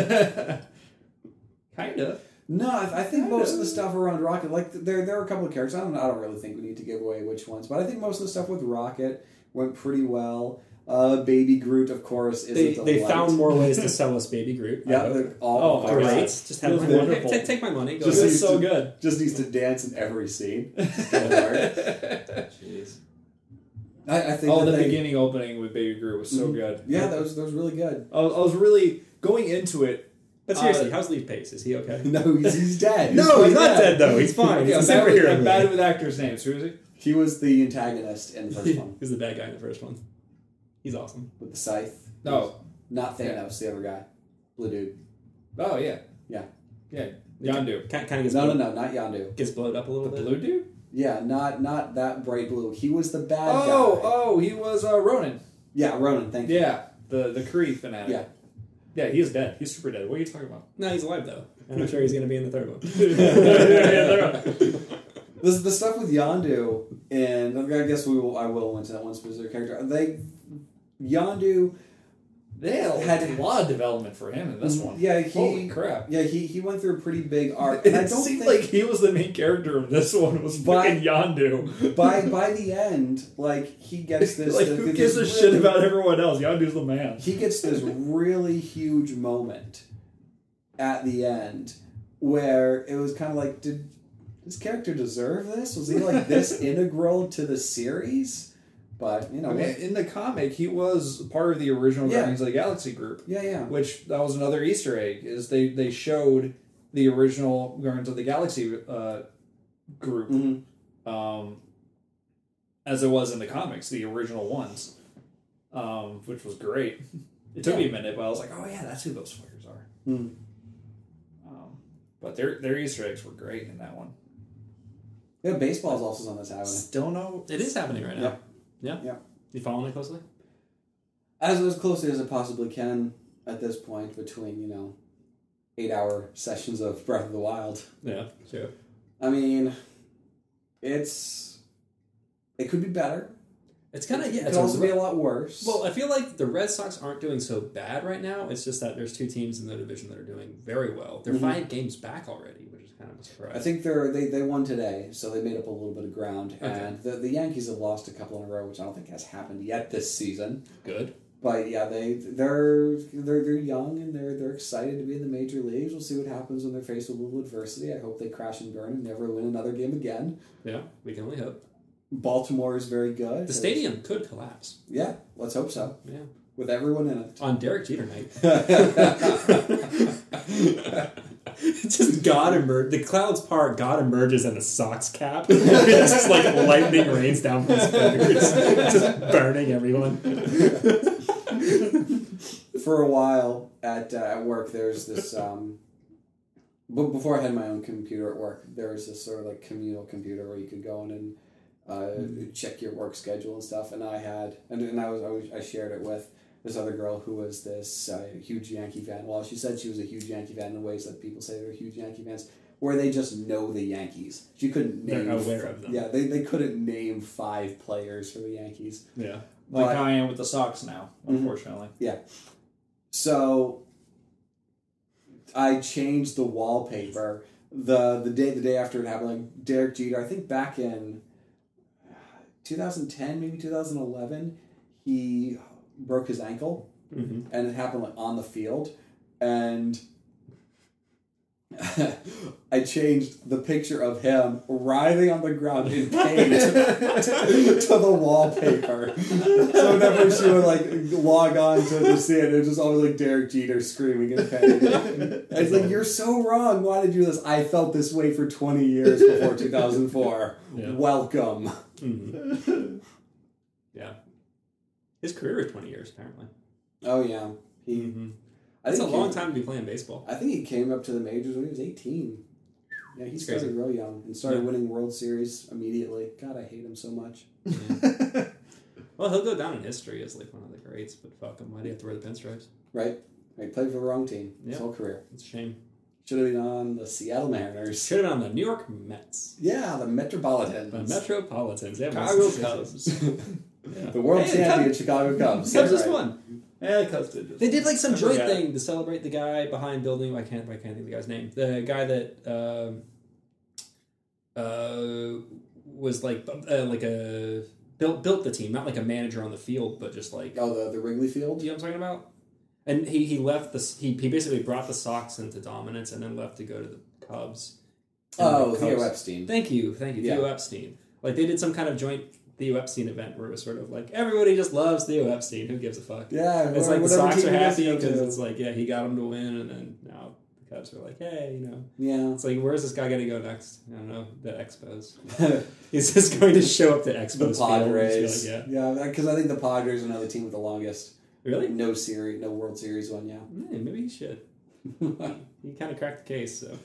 kind of. No, I, I think Kind most of. of the stuff around Rocket, like there there are a couple of characters. I don't I don't really think we need to give away which ones, but I think most of the stuff with Rocket went pretty well. Uh, Baby Groot, of course, is They a they delight. found more ways to sell us Baby Groot. Yeah, I hope. they're all Oh, of Great. course. Just have It my was money. wonderful. Take, take my money. Go Just It ahead. was so good. Just needs to dance in every scene. Jeez. I, I think Oh, that the they, beginning opening with Baby Groot was so Mhm. good. Yeah, that was that was really good. I was, I was really going into it. But seriously, Uh, how's Leaf Pace? Is he okay? No, he's, he's dead. No, he's not dead. dead though. He's fine. Okay, He's I'm a bad, with, superhero. I'm bad movie. with actors' names. Who is he? He was the antagonist in the first one He's the bad guy in the first one. He's awesome. with the scythe. No. Not Thanos, the other guy, blue dude. Oh yeah. Yeah. Yeah. Yondu. Kind, kind of gets No, no, blown, no, not Yondu. gets blowed up a little The bit. blue dude. Yeah, not not that bright blue. He was the bad Oh, guy. oh, he was uh, Ronan. Yeah, Ronan. Thank you. Yeah, the the Kree fanatic. Yeah. Yeah, he is dead. He's super dead. What are you talking about? No, he's alive though. And I'm sure he's going to be in the third one. The, the stuff with Yondu, and I guess we will. I will into that one specific character. They Yondu. They had a lot of development for him in this one. Yeah, he. Holy crap! Yeah, he he went through a pretty big arc. It And I don't seemed think like he was the main character of this one. Was But- fucking Yondu. by by the end, like he gets this. like this who gives a really- shit about everyone else? Yondu's the man. He gets this really huge moment at the end where it was kind of like, did this character deserve this? Was he like this integral to the series? But you know, I mean, in the comic, he was part of the original Yeah. Guardians of the Galaxy group, yeah, yeah, which that was another Easter egg. Is they they showed the original Guardians of the Galaxy uh, group. hmm um, as it was in the comics, the original ones, um, which was great. It took me a minute, but I was like, "Oh yeah, that's who those fuckers are." Mm. Um, but their their Easter eggs were great in that one. Yeah, baseball's also on this happening. Still no. It is happening right now. Yeah. Yeah. Yeah. You following it closely? As as closely as I possibly can at this point, between you know, eight-hour sessions of Breath of the Wild. Yeah, sure. I mean, it's it could be better. It's kind of It yeah. could It's also a, be a lot worse. well, I feel like the Red Sox aren't doing so bad right now. It's just that there's two teams in the division that are doing very well. They're Mhm. five games back already, which is kind of a surprise. I think they're they, they won today, so they made up a little bit of ground. Okay. And the, the Yankees have lost a couple in a row, which I don't think has happened yet this season. good. But yeah, they they're they're they're young and they're they're excited to be in the major leagues. We'll see what happens when they're faced with a little adversity. I hope they crash and burn and never win another game again. Yeah, we can only hope. Baltimore is very good. The stadium could collapse. Yeah, let's hope so. Yeah, With everyone in it. on Derek Jeter night. Just God emerge. The clouds part. God emerges in a Sox cap. It's just like lightning rains down from his fingers, just burning everyone. For a while at uh, at work, there's this. Um, but before I had my own computer at work, there was this sort of like communal computer where you could go in and uh, check your work schedule and stuff. And I had, and, and I was, I was I shared it with this other girl who was this uh, huge Yankee fan. Well, she said she was a huge Yankee fan in the ways that people say they're huge Yankee fans, where they just know the Yankees. She couldn't name. They're aware of them. Yeah, they, they couldn't name five players for the Yankees. Yeah. Like But- how I am with the Sox now, Mhm. unfortunately. So I changed the wallpaper the the day the day after it happened. Like Derek Jeter, I think back in twenty ten, maybe twenty eleven, he broke his ankle, Mm-hmm. and it happened like on the field, and I changed the picture of him writhing on the ground in pain to, to the wallpaper. So whenever she would like log on to, to see it, it was just always like Derek Jeter screaming in pain. It's like, you're so wrong. Why did you do this? I felt this way for twenty years before two thousand four. Yeah. Welcome. Mm-hmm. Yeah. His career is twenty years, apparently. Oh yeah, he. Mm-hmm. I That's a think he- long time to be playing baseball. I think he came up to the majors when he was eighteen. Yeah, he That's started crazy. real young and started Yeah. winning World Series immediately. God, I hate him so much. Well, he'll go down in history as like one of the greats, but fuck him. Why do you have to wear the pinstripes? Right? He played for the wrong team his Yeah. whole career. It's a shame. Should have been on the Seattle Mariners. Should have been on the New York Mets. Yeah, the Metropolitans. The Metropolitans. Yeah, Chicago Mets. Cubs. Yeah. The world Hey, champion Cubs- Chicago Cubs. Cubs Yeah, just right. won. Yeah, Cubs did. just- They did like some I joint forgot. thing to celebrate the guy behind building. I can't. I can't think of the guy's name. The guy that um, uh, was like uh, like a built built the team, not like a manager on the field, but just like Oh, the the Wrigley Field. you know what I'm talking about? And he, he left the he he basically brought the Sox into dominance and then left to go to the Cubs. And Oh, the Theo Cubs- Epstein. Thank you, thank you, Yeah. Theo Epstein. Like they did some kind of joint Theo Epstein event where it was sort of like everybody just loves Theo Epstein. Who gives a fuck? Yeah, It's or like the whatever Sox team are he has to happy go because to. it's like yeah he got him to win, and then now the Cubs are like hey you know Yeah. it's like where's this guy gonna go next? I don't know, the Expos. He's just going to show up to Expos. The field and Padres. just be like, yeah, Yeah, because I think the Padres are another team with the longest. really? No series, no World Series one, yeah. Yeah, maybe he should. He kind of cracked the case, so.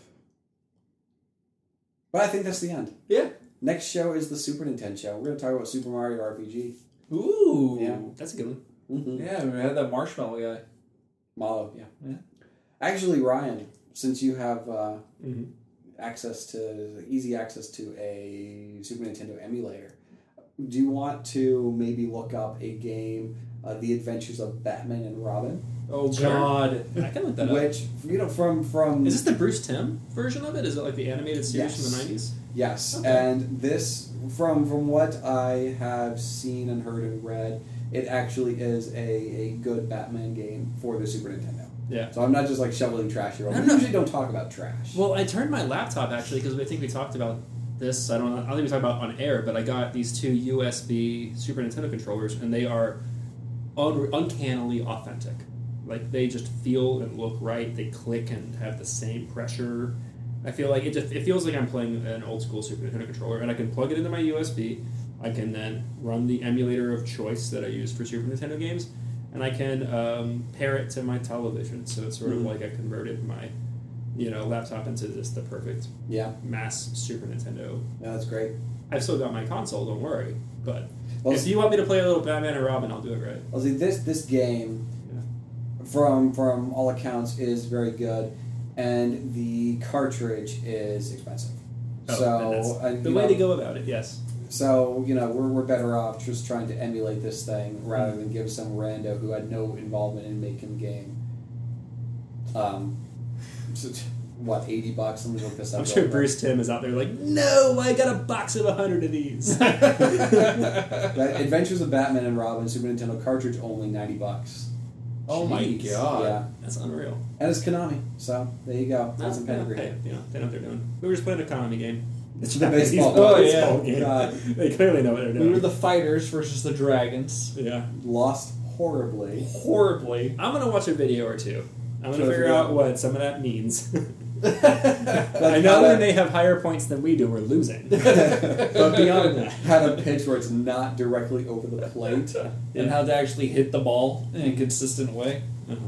But I think that's the end. Yeah. Next show is the Super Nintendo show. We're going to talk about Super Mario R P G. Ooh. Yeah. That's a good one. Mm-hmm. Yeah, we had that marshmallow guy. Malo, yeah. Yeah. Actually, Ryan, since you have uh, Mm-hmm. access to, easy access to a Super Nintendo emulator, do you want to maybe look up a game, uh, The Adventures of Batman and Robin? Oh, Sure. God. I can look that up. Which, you know, from... from Is this the Bruce Timm version of it? Is it like the animated series Yes. from the nineties? Yes, Okay. and this, from from what I have seen and heard and read, it actually is a, a good Batman game for the Super Nintendo. Yeah. So I'm not just like shoveling trash here. No, We no. usually don't talk about trash. Well, I turned my laptop actually because I think we talked about this. I don't know. I don't think we talked about it on air, but I got these two U S B Super Nintendo controllers, and they are un- uncannily authentic. Like they just feel and look right. They click and have the same pressure. I feel like it just it feels like I'm playing an old school Super Nintendo controller, and I can plug it into my U S B. I can then run the emulator of choice that I use for Super Nintendo games, and I can um, pair it to my television. So it's sort of Mhm. like I converted my, you know, laptop into just the perfect yeah, mass Super Nintendo. yeah, that's great. I've still got my console, don't worry. But Well, if you want me to play a little Batman and Robin, I'll do it right. Well, see, this this game, Yeah. from from all accounts, is very good, and the cartridge is expensive. Oh, so that's uh, the you way know, to go about it, yes. So, you know, we're, we're better off just trying to emulate this thing rather Mm-hmm. than give some rando who had no involvement in making the game. Um, so, what, eighty bucks? Let me look this up. I'm real sure quick. Bruce Timm is out there like, no, I got a box of a hundred of these. That Adventures of Batman and Robin, Super Nintendo cartridge only, ninety bucks. Oh, my Jeez. God. Yeah. That's unreal. And it's Konami, so there you go. That's some yeah, pedigree. hey, you know, they know what they're doing. We were just playing a Konami game. It's the baseball. Baseball, Oh, baseball yeah. game. God. They clearly know what they're We doing. were the fighters versus the dragons. yeah. Lost horribly. Horribly. I'm gonna watch a video or two. I'm gonna Sure, figure video. out what some of that means. But I know when they have higher points than we do, we're losing. But beyond that, had a pitch where it's not directly over the plate. And how to actually hit the ball in a consistent way. uh-huh.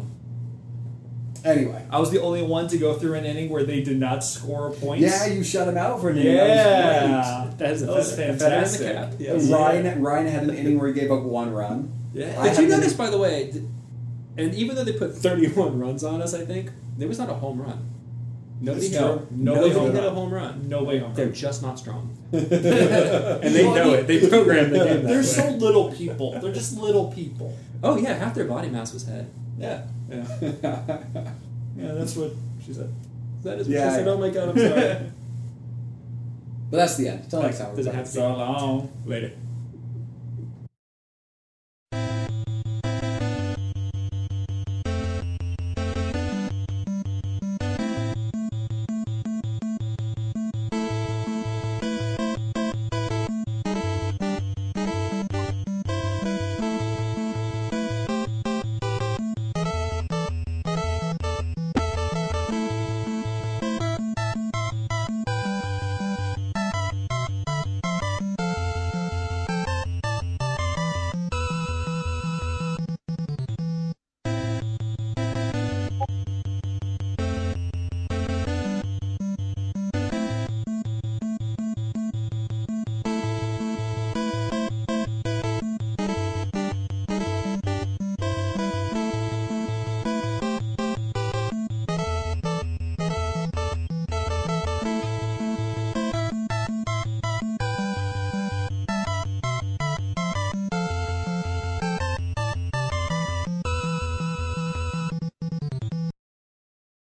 Anyway. I was the only one to go through an inning where they did not score points. Yeah, you shut him out for an inning. That Yeah. that is a That was feather, a feather in the fantastic. cap. was Yes. great. Ryan, Ryan had an inning where he gave up one run. Yeah. I Did you have notice, been- by the way, th- and even though they put thirty-one runs on us, I think there was not a home run. Nobody, That's hit, true. nobody Nobody hit hit a home run. No way home. They're just not strong, and and they know it. They programmed the game that They're way. so little people. They're just little people. Oh yeah, half their body mass was head. Yeah. Yeah, Yeah, that's what she said. that is. Yeah, Yeah, I said, I- oh my god, I'm sorry. But that's the end. Till next time. Does it everybody. have to So long. Later.